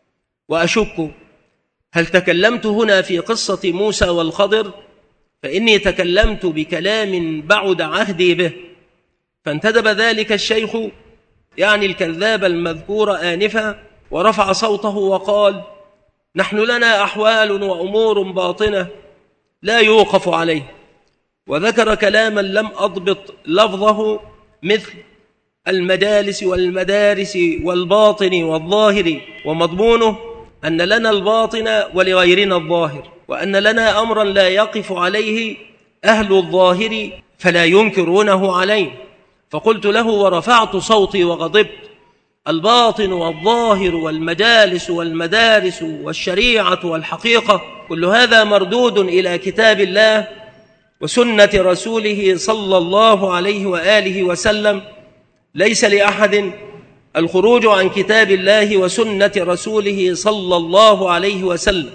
وأشك هل تكلمت هنا في قصة موسى والخضر؟ فإني تكلمت بكلام بعد عهدي به. فانتدب ذلك الشيخ، يعني الكذاب المذكور آنفا، ورفع صوته وقال: نحن لنا أحوال وأمور باطنة لا يوقف عليه. وذكر كلاما لم أضبط لفظه، مثل المجالس والمدارس والباطن والظاهر، ومضمونه أن لنا الباطن ولغيرنا الظاهر، وأن لنا أمرا لا يقف عليه أهل الظاهر فلا ينكرونه عليه. فقلت له ورفعت صوتي وغضبت: الباطن والظاهر والمجالس والمدارس والشريعة والحقيقة كل هذا مردود إلى كتاب الله وسنة رسوله صلى الله عليه وآله وسلم. ليس لأحد الخروج عن كتاب الله وسنة رسوله صلى الله عليه وسلم،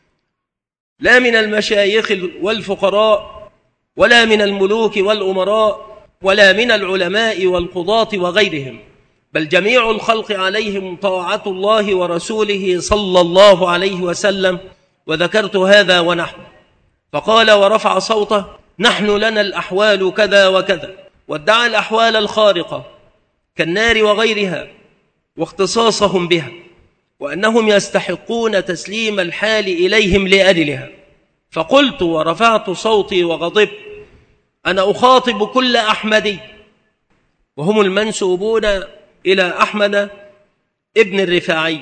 لا من المشايخ والفقراء ولا من الملوك والأمراء ولا من العلماء والقضاة وغيرهم، بل جميع الخلق عليهم طاعة الله ورسوله صلى الله عليه وسلم. وذكرت هذا ونحن. فقال ورفع صوته: نحن لنا الأحوال كذا وكذا، وادعى الأحوال الخارقة كالنار وغيرها واختصاصهم بها، وأنهم يستحقون تسليم الحال إليهم لأجلها. فقلت ورفعت صوتي وغضبت: أنا أخاطب كل أحمدي، وهم المنسوبون إلى أحمد ابن الرفاعي.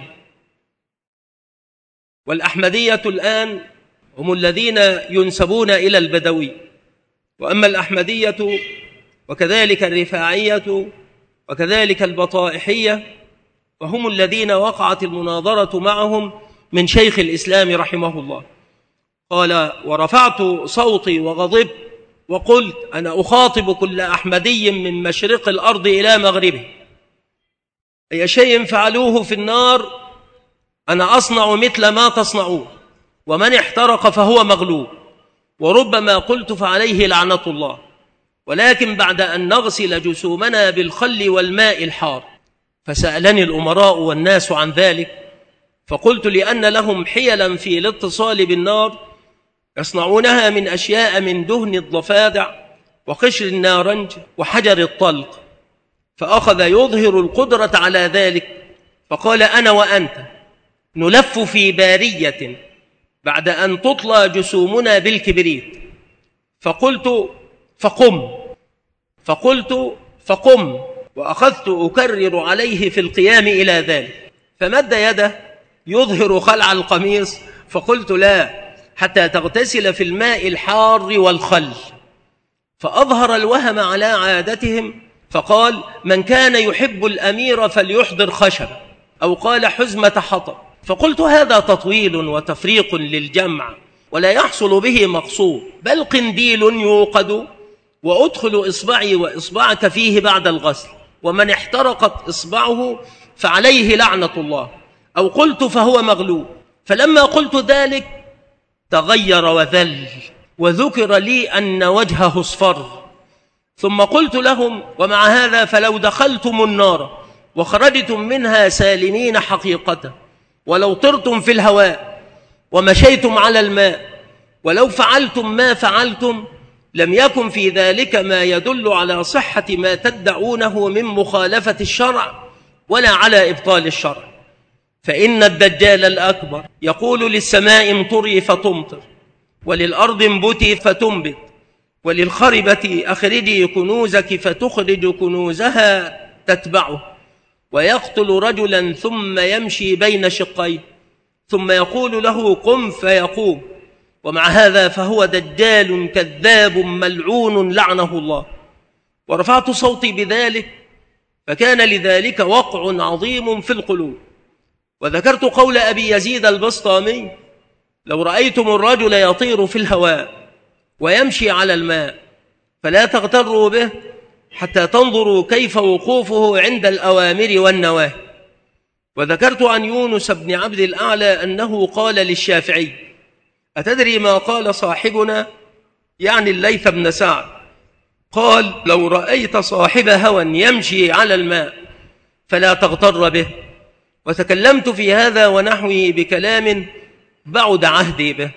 والأحمدية الآن هم الذين ينسبون إلى البدوي، وأما الأحمدية وكذلك الرفاعية وكذلك البطائحية فهم الذين وقعت المناظرة معهم من شيخ الإسلام رحمه الله. قال ورفعت صوتي وغضبت وقلت: أنا أخاطب كل أحمدي من مشرق الأرض إلى مغربه، أي شيء فعلوه في النار أنا أصنع مثل ما تصنعون، ومن احترق فهو مغلوب، وربما قلت فعليه لعنة الله، ولكن بعد أن نغسل جسومنا بالخل والماء الحار. فسألني الأمراء والناس عن ذلك، فقلت لأن لهم حيلا في الاتصال بالنار يصنعونها من أشياء من دهن الضفادع وقشر النارنج وحجر الطلق، فأخذ يظهر القدرة على ذلك، فقال: أنا وأنت نلف في بارية بعد أن تطلى جسومنا بالكبريت. فقلت: فقم فقلت فقم وأخذت أكرر عليه في القيام إلى ذلك، فمد يده يظهر خلع القميص، فقلت: لا، حتى تغتسل في الماء الحار والخل. فأظهر الوهم على عادتهم، فقال: من كان يحب الأمير فليحضر خشبة، أو قال حزمة حطب. فقلت: هذا تطويل وتفريق للجمع ولا يحصل به مقصود، بل قنديل يوقد وأدخل إصبعي وإصبعك فيه بعد الغسل، ومن احترقت إصبعه فعليه لعنة الله، أو قلت فهو مغلوب. فلما قلت ذلك تغير وذل، وذكر لي أن وجهه اصفر. ثم قلت لهم: ومع هذا فلو دخلتم النار وخرجتم منها سالمين حقيقة، ولو طرتم في الهواء ومشيتم على الماء، ولو فعلتم ما فعلتم، لم يكن في ذلك ما يدل على صحة ما تدعونه من مخالفة الشرع ولا على إبطال الشرع. فإن الدجال الأكبر يقول للسماء امطري فتمطر، وللأرض انبتي فتنبت، وللخربة أخرجي كنوزك فتخرج كنوزها تتبعه، ويقتل رجلا ثم يمشي بين شقيه، ثم يقول له قم فيقوم، ومع هذا فهو دجال كذاب ملعون لعنه الله. ورفعت صوتي بذلك، فكان لذلك وقع عظيم في القلوب. وذكرت قول أبي يزيد البسطامي: لو رأيتم الرجل يطير في الهواء ويمشي على الماء فلا تغتروا به حتى تنظروا كيف وقوفه عند الأوامر والنواهي. وذكرت عن يونس بن عبد الأعلى أنه قال للشافعي: أتدري ما قال صاحبنا، يعني الليث بن سعد؟ قال: لو رأيت صاحب هوى يمشي على الماء فلا تغتر به. وتكلمت في هذا ونحوه بكلام بعد عهدي به.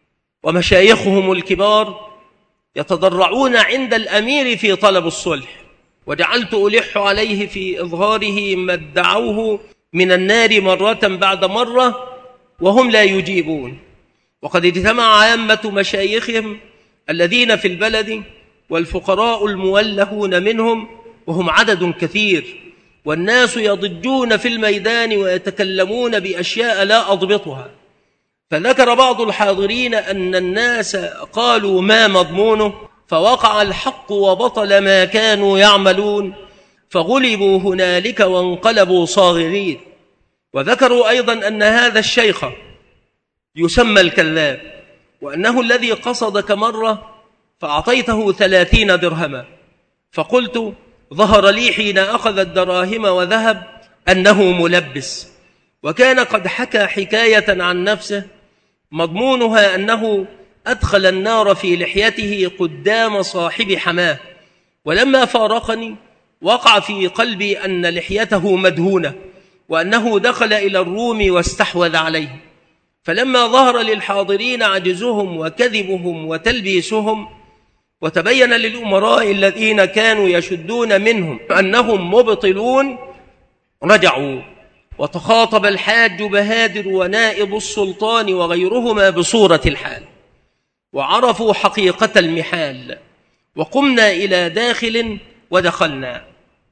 ومشايخهم الكبار يتضرعون عند الأمير في طلب الصلح، وجعلت ألح عليه في إظهاره ما ادعوه من النار مرة بعد مرة وهم لا يجيبون. وقد اجتمع عامة مشايخهم الذين في البلد والفقراء المولهون منهم، وهم عدد كثير، والناس يضجون في الميدان ويتكلمون بأشياء لا أضبطها. فذكر بعض الحاضرين أن الناس قالوا ما مضمونه، فوقع الحق وبطل ما كانوا يعملون، فغلبوا هنالك وانقلبوا صاغرين. وذكروا أيضا أن هذا الشيخ يسمى الكذاب، وأنه الذي قصدك مرة فأعطيته ثلاثين درهما. فقلت: ظهر لي حين أخذ الدراهم وذهب أنه ملبس، وكان قد حكى حكاية عن نفسه مضمونها أنه أدخل النار في لحيته قدام صاحب حماه، ولما فارقني وقع في قلبي أن لحيته مدهونة، وأنه دخل إلى الروم واستحوذ عليه. فلما ظهر للحاضرين عجزهم وكذبهم وتلبيسهم، وتبين للأمراء الذين كانوا يشدون منهم أنهم مبطلون، رجعوا. وتخاطب الحاج بهادر ونائب السلطان وغيرهما بصورة الحال، وعرفوا حقيقة المحال، وقمنا إلى داخل ودخلنا.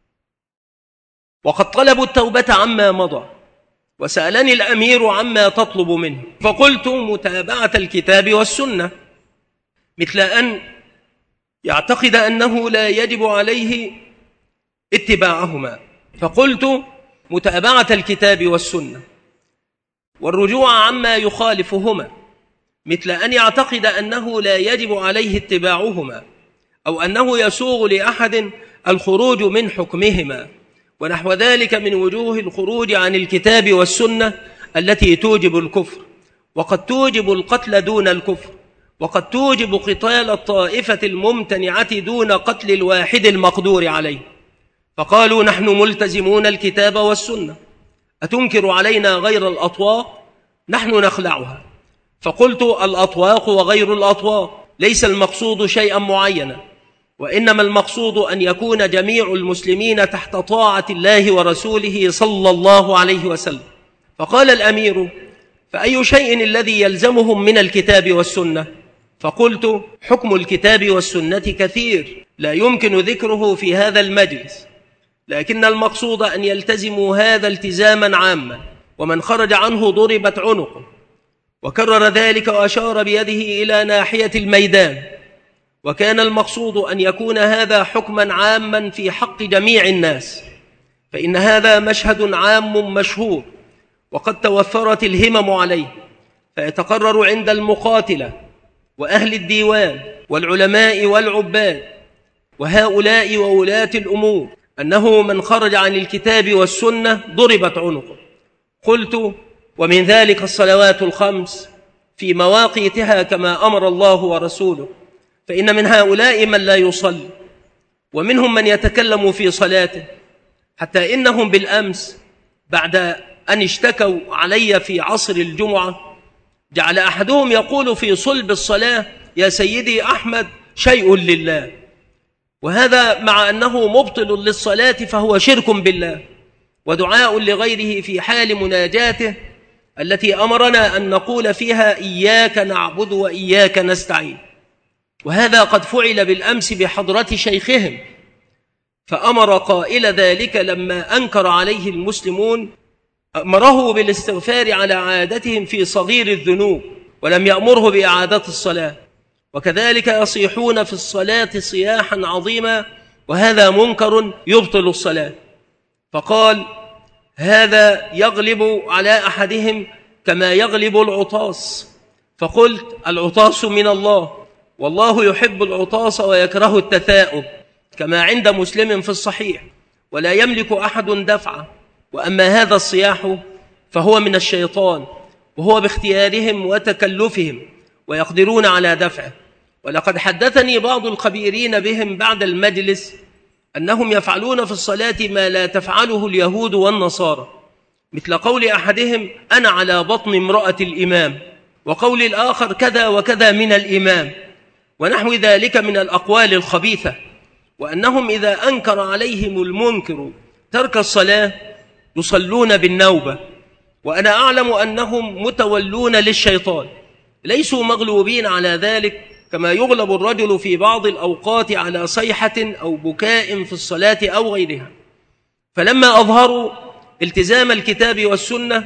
وقد طلبوا التوبة عما مضى، وسألني الأمير عما تطلب منه، فقلت: متابعة الكتاب والسنة، مثل أن يعتقد أنه لا يجب عليه اتباعهما. فقلت: متابعة الكتاب والسنة والرجوع عما يخالفهما، مثل أن يعتقد أنه لا يجب عليه اتباعهما، أو أنه يسوغ لأحد الخروج من حكمهما، ونحو ذلك من وجوه الخروج عن الكتاب والسنة التي توجب الكفر، وقد توجب القتل دون الكفر، وقد توجب قتال الطائفة الممتنعة دون قتل الواحد المقدور عليه. فقالوا نحن ملتزمون الكتاب والسنة، أتنكر علينا غير الأطواق؟ نحن نخلعها. فقلت الأطواق وغير الأطواق ليس المقصود شيئا معينا، وإنما المقصود أن يكون جميع المسلمين تحت طاعة الله ورسوله صلى الله عليه وسلم. فقال الأمير فأي شيء الذي يلزمهم من الكتاب والسنة؟ فقلت حكم الكتاب والسنة كثير لا يمكن ذكره في هذا المجلس، لكن المقصود أن يلتزموا هذا التزاما عاما، ومن خرج عنه ضربت عنقه. وكرر ذلك وأشار بيده إلى ناحية الميدان. وكان المقصود أن يكون هذا حكما عاما في حق جميع الناس، فإن هذا مشهد عام مشهور وقد توفرت الهمم عليه، فيتقرر عند المقاتلة وأهل الديوان والعلماء والعباد وهؤلاء وولاة الأمور أنه من خرج عن الكتاب والسنة ضربت عنقه. قلت ومن ذلك الصلوات الخمس في مواقيتها كما أمر الله ورسوله، فإن من هؤلاء من لا يصلي، ومنهم من يتكلم في صلاته، حتى إنهم بالأمس بعد أن اشتكوا علي في عصر الجمعة جعل أحدهم يقول في صلب الصلاة يا سيدي أحمد شيء لله، وهذا مع أنه مبطل للصلاة فهو شرك بالله ودعاء لغيره في حال مناجاته التي أمرنا أن نقول فيها إياك نعبد وإياك نستعين. وهذا قد فعل بالأمس بحضرة شيخهم، فأمر قائل ذلك لما أنكر عليه المسلمون أمره بالاستغفار على عادتهم في صغير الذنوب، ولم يأمره بإعادة الصلاة. وكذلك يصيحون في الصلاة صياحا عظيما، وهذا منكر يبطل الصلاة. فقال هذا يغلب على أحدهم كما يغلب العطاس. فقلت العطاس من الله، والله يحب العطاس ويكره التثاؤب، كما عند مسلم في الصحيح، ولا يملك أحد دفعه. وأما هذا الصياح فهو من الشيطان، وهو باختيارهم وتكلفهم، ويقدرون على دفعه. ولقد حدثني بعض الخبيرين بهم بعد المجلس أنهم يفعلون في الصلاة ما لا تفعله اليهود والنصارى، مثل قول أحدهم أنا على بطن امرأة الإمام، وقول الآخر كذا وكذا من الإمام، ونحو ذلك من الأقوال الخبيثة. وأنهم إذا أنكر عليهم المنكر ترك الصلاة يصلون بالنوبة، وأنا أعلم أنهم متولون للشيطان، ليسوا مغلوبين على ذلك كما يغلب الرجل في بعض الأوقات على صيحة أو بكاء في الصلاة أو غيرها. فلما أظهروا التزام الكتاب والسنة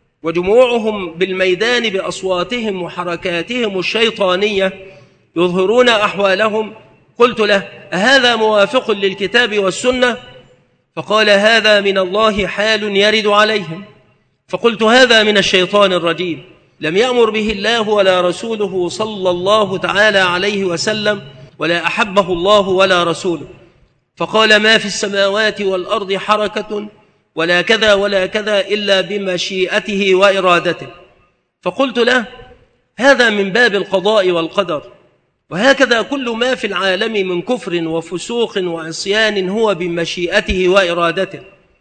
وجموعهم بالميدان بأصواتهم وحركاتهم الشيطانية يظهرون أحوالهم، قلت له أهذا موافق للكتاب والسنة؟ فقال هذا من الله حال يرد عليهم. فقلت هذا من الشيطان الرجيم، لم يأمر به الله ولا رسوله صلى الله تعالى عليه وسلم، ولا أحبه الله ولا رسوله. فقال ما في السماوات والأرض حركة ولا كذا ولا كذا إلا بمشيئته وإرادته. فقلت له هذا من باب القضاء والقدر، وهكذا كل ما في العالم من كفر وفسوق وعصيان هو بمشيئته وإرادته،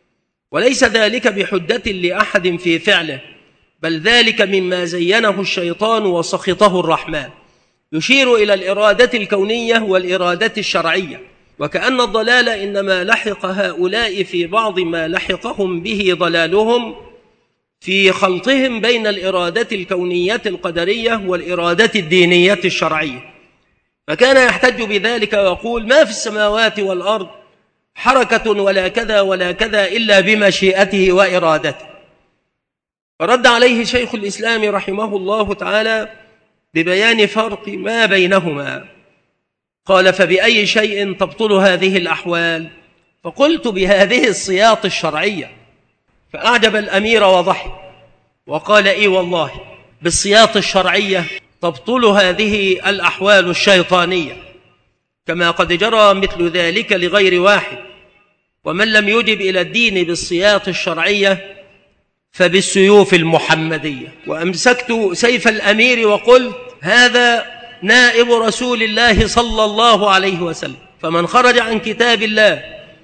وليس ذلك بحجة لأحد في فعله، بل ذلك مما زينه الشيطان وسخطه الرحمن، يشير إلى الإرادة الكونية والإرادة الشرعية. وكأن الضلال إنما لحق هؤلاء في بعض ما لحقهم به ضلالهم في خلطهم بين الإرادة الكونية القدرية والإرادة الدينية الشرعية. فكان يحتج بذلك ويقول ما في السماوات والأرض حركة ولا كذا ولا كذا إلا بمشيئته وإرادته. فرد عليه شيخ الإسلام رحمه الله تعالى ببيان فرق ما بينهما. قال فبأي شيء تبطل هذه الأحوال؟ فقلت بهذه الصياط الشرعية. فأعجب الأمير وضحك وقال إي والله بالصياط الشرعية تبطل هذه الأحوال الشيطانية، كما قد جرى مثل ذلك لغير واحد. ومن لم يجب إلى الدين بالصياط الشرعية فبالسيوف المحمدية. وأمسكت سيف الأمير وقلت هذا نائب رسول الله صلى الله عليه وسلم، فمن خرج عن كتاب الله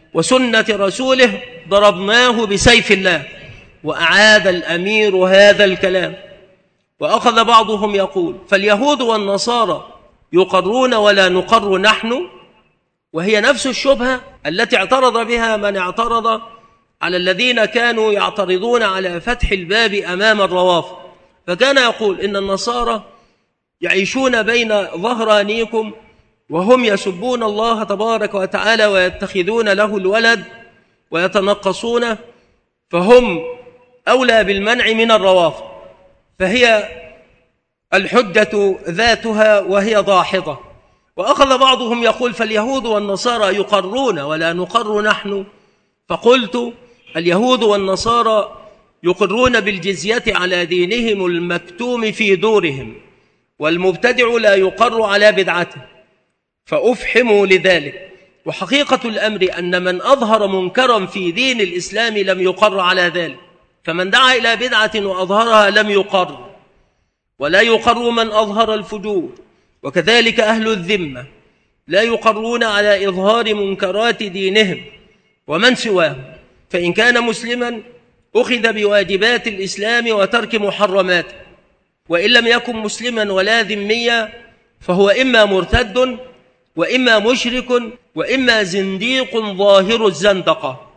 وسنة رسوله ضربناه بسيف الله. وأعاد الأمير هذا الكلام، وأخذ بعضهم يقول: فاليهود والنصارى يقرون ولا نقر نحن، وهي نفس الشبهة التي اعترض بها من اعترض على الذين كانوا يعترضون على فتح الباب أمام الروافض، فكان يقول إن النصارى يعيشون بين ظهرانيكم وهم يسبون الله تبارك وتعالى ويتخذون له الولد ويتنقصون، فهم أولى بالمنع من الروافض، فهي الحجة ذاتها وهي داحضة. وأخذ بعضهم يقول: فاليهود والنصارى يقرون ولا نقر نحن، فقلت: اليهود والنصارى يقرون بالجزية على دينهم المكتوم في دورهم، والمبتدع لا يقر على بدعته، فأفحموا لذلك. وحقيقة الأمر أن من أظهر منكرا في دين الإسلام لم يقر على ذلك، فمن دعا إلى بدعة وأظهرها لم يقر، ولا يقر من أظهر الفجور، وكذلك أهل الذمة لا يقرون على إظهار منكرات دينهم ومن سواهم، فإن كان مسلما أخذ بواجبات الإسلام وترك محرماته، وإن لم يكن مسلما ولا ذميا فهو إما مرتد وإما مشرك وإما زنديق ظاهر الزندقة.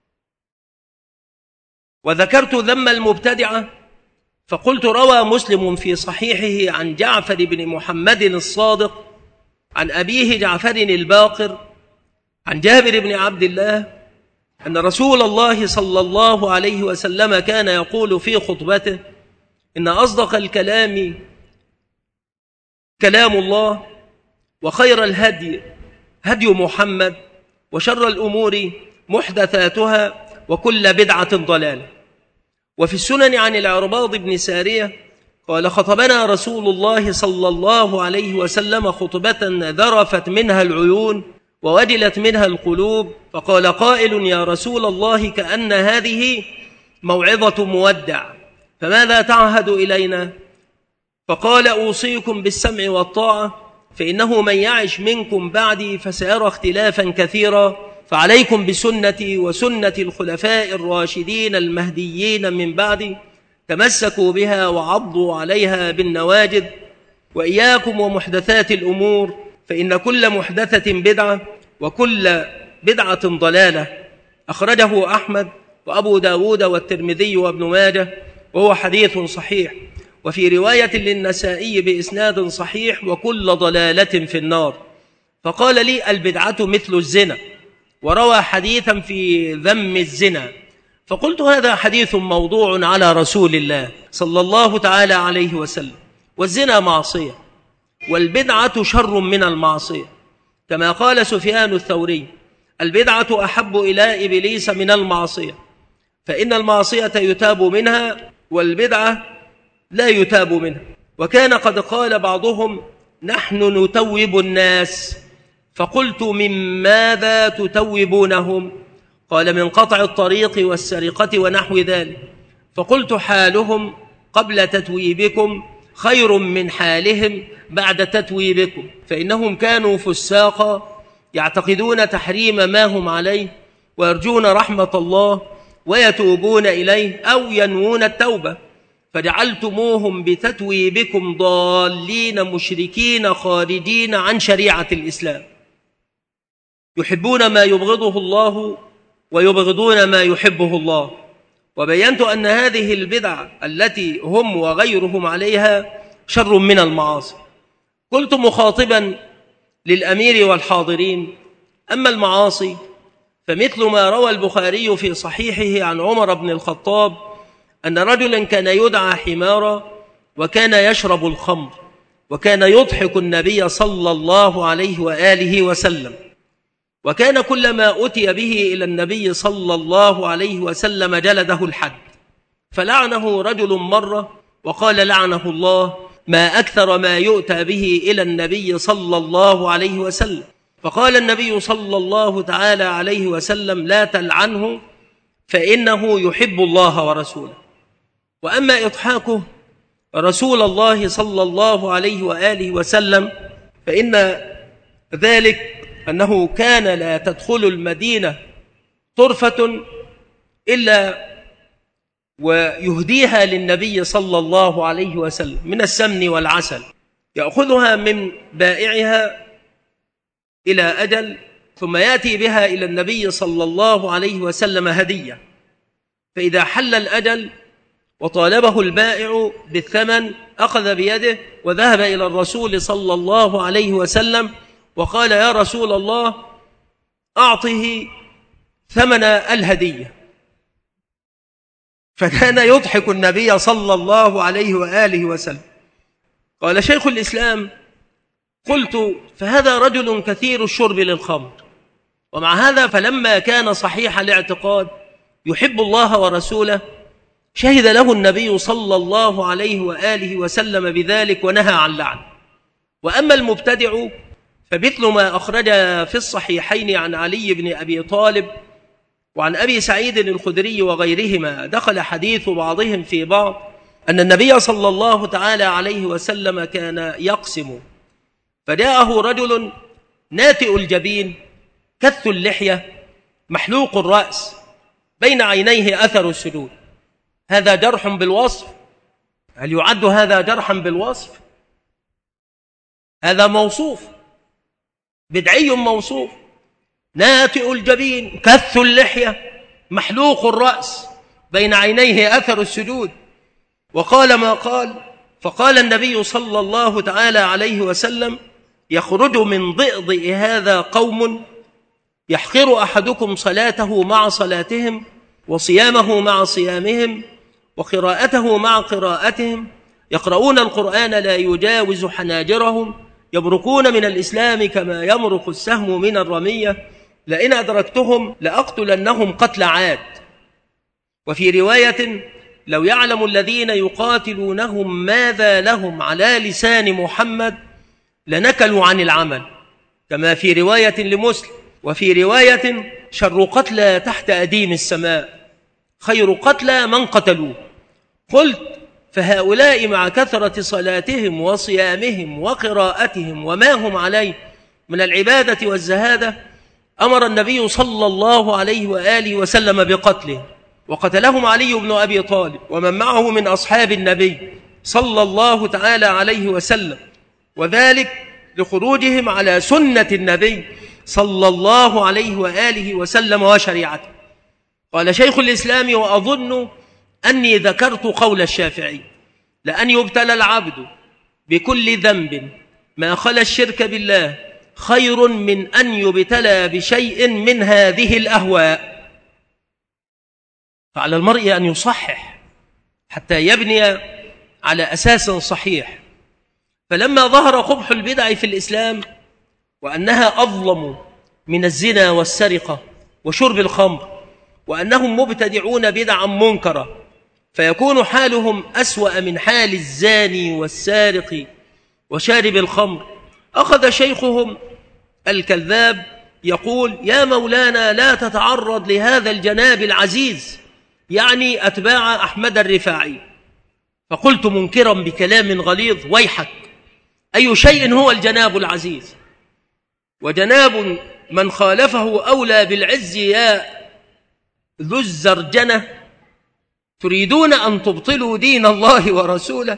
وذكرت ذم المبتدعة فقلت: روى مسلم في صحيحه عن جعفر بن محمد الصادق عن أبيه جعفر الباقر عن جابر بن عبد الله أن رسول الله صلى الله عليه وسلم كان يقول في خطبته: إن أصدق الكلام كلام الله، وخير الهدي هدي محمد، وشر الأمور محدثاتها، وكل بدعة ضلالة. وفي السنن عن العرباض بن سارية قال: خطبنا رسول الله صلى الله عليه وسلم خطبة ذرفت منها العيون ووجلت منها القلوب، فقال قائل: يا رسول الله، كأن هذه موعظة مودع، فماذا تعهد إلينا؟ فقال: أوصيكم بالسمع والطاعة، فإنه من يعش منكم بعدي فسيرى اختلافا كثيرا، فعليكم بسنتي وسنة الخلفاء الراشدين المهديين من بعدي، تمسكوا بها وعضوا عليها بالنواجذ، وإياكم ومحدثات الأمور، فإن كل محدثة بدعة وكل بدعة ضلالة. أخرجه أحمد وأبو داود والترمذي وابن ماجه، وهو حديث صحيح. وفي رواية للنسائي بإسناد صحيح: وكل ضلالة في النار. فقال لي: البدعة مثل الزنا، وروى حديثا في ذم الزنا، فقلت: هذا حديث موضوع على رسول الله صلى الله تعالى عليه وسلم، والزنا معصية، والبدعة شر من المعصية، كما قال سفيان الثوري: البدعة أحب إلى إبليس من المعصية، فإن المعصية يتاب منها والبدعة لا يتاب منها. وكان قد قال بعضهم: نحن نتوب الناس، فقلت: من ماذا تتوبونهم؟ قال: من قطع الطريق والسرقة ونحو ذلك. فقلت: حالهم قبل تتويبكم خير من حالهم بعد تتويبكم، فإنهم كانوا فساقا يعتقدون تحريم ما هم عليه، ويرجون رحمة الله ويتوبون إليه أو ينوون التوبة، فجعلتموهم بتتويبكم ضالين مشركين خارجين عن شريعة الإسلام، يحبون ما يبغضه الله ويبغضون ما يحبه الله. وبينت أن هذه البدع التي هم وغيرهم عليها شر من المعاصي. قلت مخاطبا للأمير والحاضرين: أما المعاصي فمثل ما روى البخاري في صحيحه عن عمر بن الخطاب أن رجلا كان يدعى حمارا، وكان يشرب الخمر، وكان يضحك النبي صلى الله عليه وآله وسلم، وكان كلما أتي به إلى النبي صلى الله عليه وسلم جلده الحد. فلعنه رجل مرة وقال: لعنه الله، ما أكثر ما يؤتى به إلى النبي صلى الله عليه وسلم. فقال النبي صلى الله تعالى عليه وسلم: لا تلعنه، فإنه يحب الله ورسوله. وأما إضحاكه رسول الله صلى الله عليه وآله وسلم فإن ذلك أنه كان لا تدخل المدينة طرفة إلا ويهديها للنبي صلى الله عليه وسلم من السمن والعسل، يأخذها من بائعها إلى أجل، ثم يأتي بها إلى النبي صلى الله عليه وسلم هدية. فإذا حل الأجل وطالبه البائع بالثمن أخذ بيده وذهب إلى الرسول صلى الله عليه وسلم وقال: يا رسول الله، أعطه ثمن الهدية. فكان يضحك النبي صلى الله عليه وآله وسلم. قال شيخ الإسلام: قلت: فهذا رجل كثير الشرب للخمر، ومع هذا فلما كان صحيح الاعتقاد يحب الله ورسوله شهد له النبي صلى الله عليه وآله وسلم بذلك ونهى عن لعنه. وأما المبتدع فمثل ما أخرج في الصحيحين عن علي بن أبي طالب وعن أبي سعيد الخدري وغيرهما، دخل حديث بعضهم في بعض، أن النبي صلى الله تعالى عليه وسلم كان يقسم، فجاءه رجل ناتئ الجبين كث اللحية محلوق الرأس بين عينيه أثر السجود. هذا جرح بالوصف؟ هل يعد هذا جرحا بالوصف؟ هذا موصوف، بدعي موصوف، ناتئ الجبين كث اللحية محلوق الرأس بين عينيه أثر السجود، وقال ما قال. فقال النبي صلى الله تعالى عليه وسلم: يخرج من ضئضئ هذا قوم يحقر أحدكم صلاته مع صلاتهم، وصيامه مع صيامهم، وقراءته مع قراءتهم، يقرؤون القرآن لا يجاوز حناجرهم، يمرقون من الإسلام كما يمرق السهم من الرمية، لئن أدركتهم لأقتلنهم قتل عاد. وفي رواية: لو يعلم الذين يقاتلونهم ماذا لهم على لسان محمد لنكلوا عن العمل، كما في رواية لمسلم. وفي رواية: شر قتلى تحت أديم السماء، خير قتلى من قتلوه. قلت: فهؤلاء مع كثرة صلاتهم وصيامهم وقراءتهم وما هم عليه من العبادة والزهادة أمر النبي صلى الله عليه وآله وسلم بقتله، وقتلهم علي بن أبي طالب ومن معه من أصحاب النبي صلى الله تعالى عليه وسلم، وذلك لخروجهم على سنة النبي صلى الله عليه وآله وسلم وشريعته. قال شيخ الإسلام: وأظن أني ذكرت قول الشافعي: لأن يبتلى العبد بكل ذنب ما خلا الشرك بالله خير من أن يبتلى بشيء من هذه الأهواء. فعلى المرء أن يصحح حتى يبني على أساس صحيح. فلما ظهر قبح البدع في الإسلام وأنها أظلم من الزنا والسرقة وشرب الخمر، وأنهم مبتدعون بدعا منكرة، فيكون حالهم أسوأ من حال الزاني والسارق وشارب الخمر، أخذ شيخهم الكذاب يقول: يا مولانا لا تتعرض لهذا الجناب العزيز، يعني أتباع أحمد الرفاعي. فقلت منكرا بكلام غليظ: ويحك، أي شيء هو الجناب العزيز؟ وجناب من خالفه أولى بالعز يا ذو الزرجنة، تريدون أن تبطلوا دين الله ورسوله.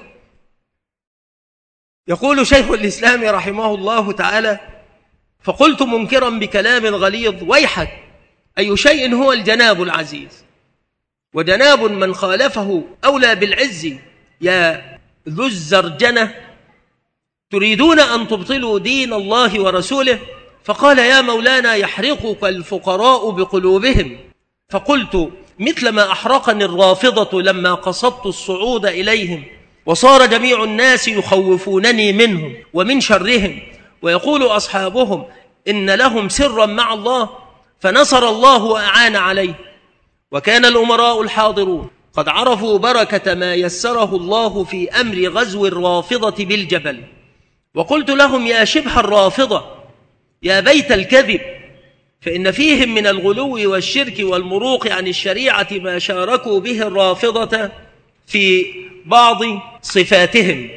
يقول شيخ الإسلام رحمه الله تعالى: فقلت منكرا بكلام غليظ: ويحك، أي شيء هو الجناب العزيز؟ وجناب من خالفه أولى بالعز يا ذو الزرجنة، تريدون أن تبطلوا دين الله ورسوله. فقال: يا مولانا يحرقك الفقراء بقلوبهم. فقلت: مثل ما أحرقني الرافضة لما قصدت الصعود إليهم، وصار جميع الناس يخوفونني منهم ومن شرهم، ويقول أصحابهم إن لهم سرا مع الله، فنصر الله وأعان عليه. وكان الأمراء الحاضرون قد عرفوا بركة ما يسره الله في أمر غزو الرافضة بالجبل. وقلت لهم: يا شبه الرافضة، يا بيت الكذب، فإن فيهم من الغلو والشرك والمروق عن الشريعة ما شاركوا به الرافضة في بعض صفاتهم،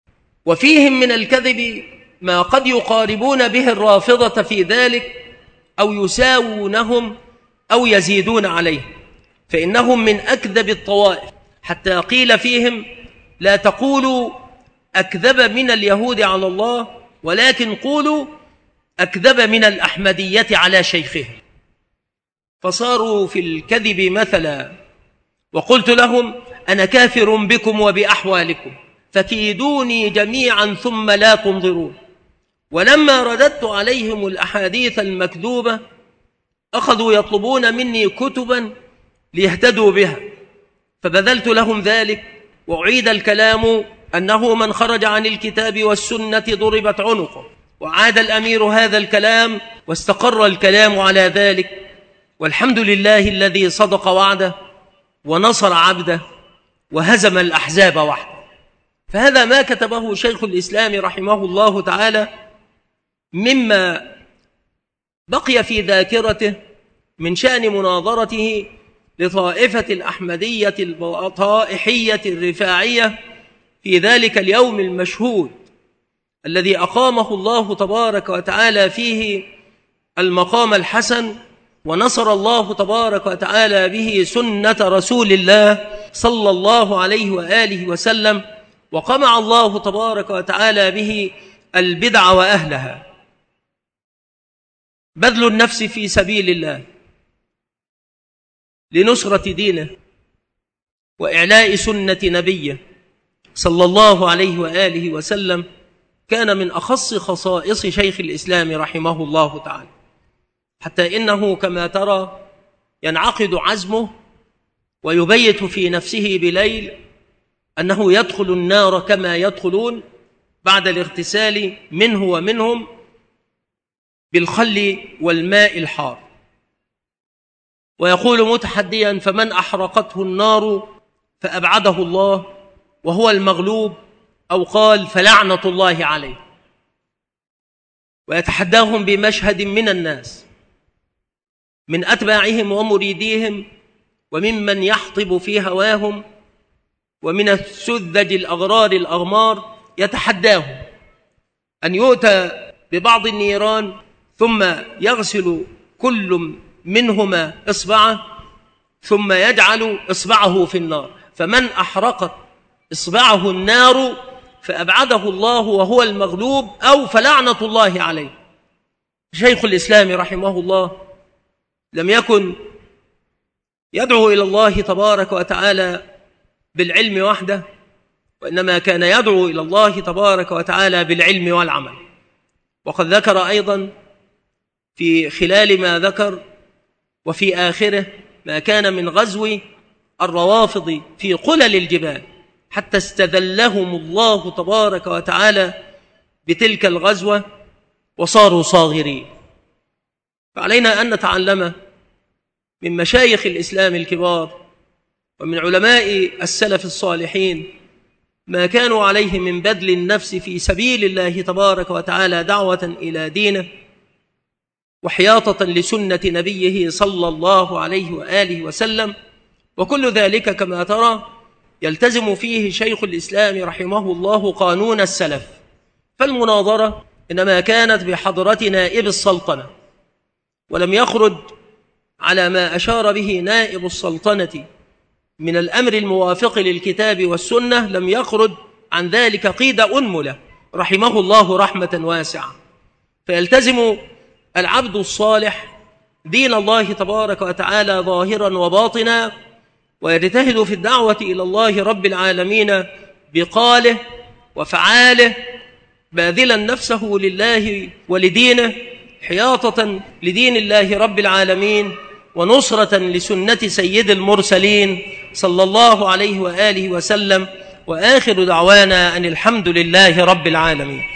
وفيهم من الكذب ما قد يقاربون به الرافضة في ذلك، أو يساوونهم أو يزيدون عليه، فإنهم من أكذب الطوائف، حتى قيل فيهم: لا تقولوا أكذب من اليهود على الله، ولكن قولوا أكذب من الأحمدية على شيخهم. فصاروا في الكذب مثلا. وقلت لهم: أنا كافر بكم وبأحوالكم، فكيدوني جميعا ثم لا تنظرون. ولما رددت عليهم الأحاديث المكذوبة أخذوا يطلبون مني كتبا ليهتدوا بها، فبذلت لهم ذلك، وأعيد الكلام أنه من خرج عن الكتاب والسنة ضربت عنقه. وعاد الأمير هذا الكلام واستقر الكلام على ذلك، والحمد لله الذي صدق وعده ونصر عبده وهزم الأحزاب وحده. فهذا ما كتبه شيخ الإسلام رحمه الله تعالى مما بقي في ذاكرته من شأن مناظرته لطائفة الأحمدية الطائحية الرفاعية في ذلك اليوم المشهود الذي أقامه الله تبارك وتعالى فيه المقام الحسن، ونصر الله تبارك وتعالى به سنة رسول الله صلى الله عليه وآله وسلم، وقمع الله تبارك وتعالى به البدع وأهلها. بذل النفس في سبيل الله لنصرة دينه وإعلاء سنة نبيه صلى الله عليه وآله وسلم كان من أخص خصائص شيخ الإسلام رحمه الله تعالى، حتى إنه كما ترى ينعقد عزمه ويبيت في نفسه بليل أنه يدخل النار كما يدخلون بعد الاغتسال منه ومنهم بالخل والماء الحار، ويقول متحديا: فمن أحرقته النار فأبعده الله وهو المغلوب، أو قال: فلعنة الله عليه. ويتحداهم بمشهد من الناس من أتباعهم ومريديهم وممن يحطب في هواهم ومن السذج الأغرار الأغمار، يتحداهم أن يؤتى ببعض النيران ثم يغسل كل منهما إصبعه ثم يجعل إصبعه في النار، فمن أحرقت إصبعه النار فأبعده الله وهو المغلوب، أو فلعنة الله عليه. شيخ الإسلام رحمه الله لم يكن يدعو إلى الله تبارك وتعالى بالعلم وحده، وإنما كان يدعو إلى الله تبارك وتعالى بالعلم والعمل. وقد ذكر أيضا في خلال ما ذكر وفي آخره ما كان من غزو الروافض في قلل الجبال حتى استذلهم الله تبارك وتعالى بتلك الغزوة وصاروا صاغرين. فعلينا أن نتعلم من مشايخ الإسلام الكبار ومن علماء السلف الصالحين ما كانوا عليه من بذل النفس في سبيل الله تبارك وتعالى دعوة إلى دينه وحياطة لسنة نبيه صلى الله عليه وآله وسلم. وكل ذلك كما ترى يلتزم فيه شيخ الإسلام رحمه الله قانون السلف. فالمناظرة إنما كانت بحضرة نائب السلطنة، ولم يخرج على ما أشار به نائب السلطنة من الأمر الموافق للكتاب والسنة، لم يخرج عن ذلك قيد أنملة رحمه الله رحمة واسعة. فيلتزم العبد الصالح دين الله تبارك وتعالى ظاهرا وباطنا، ويجتهد في الدعوة إلى الله رب العالمين بقاله وفعاله، باذلا نفسه لله ولدينه حياطة لدين الله رب العالمين ونصرة لسنة سيد المرسلين صلى الله عليه وآله وسلم. وآخر دعوانا أن الحمد لله رب العالمين.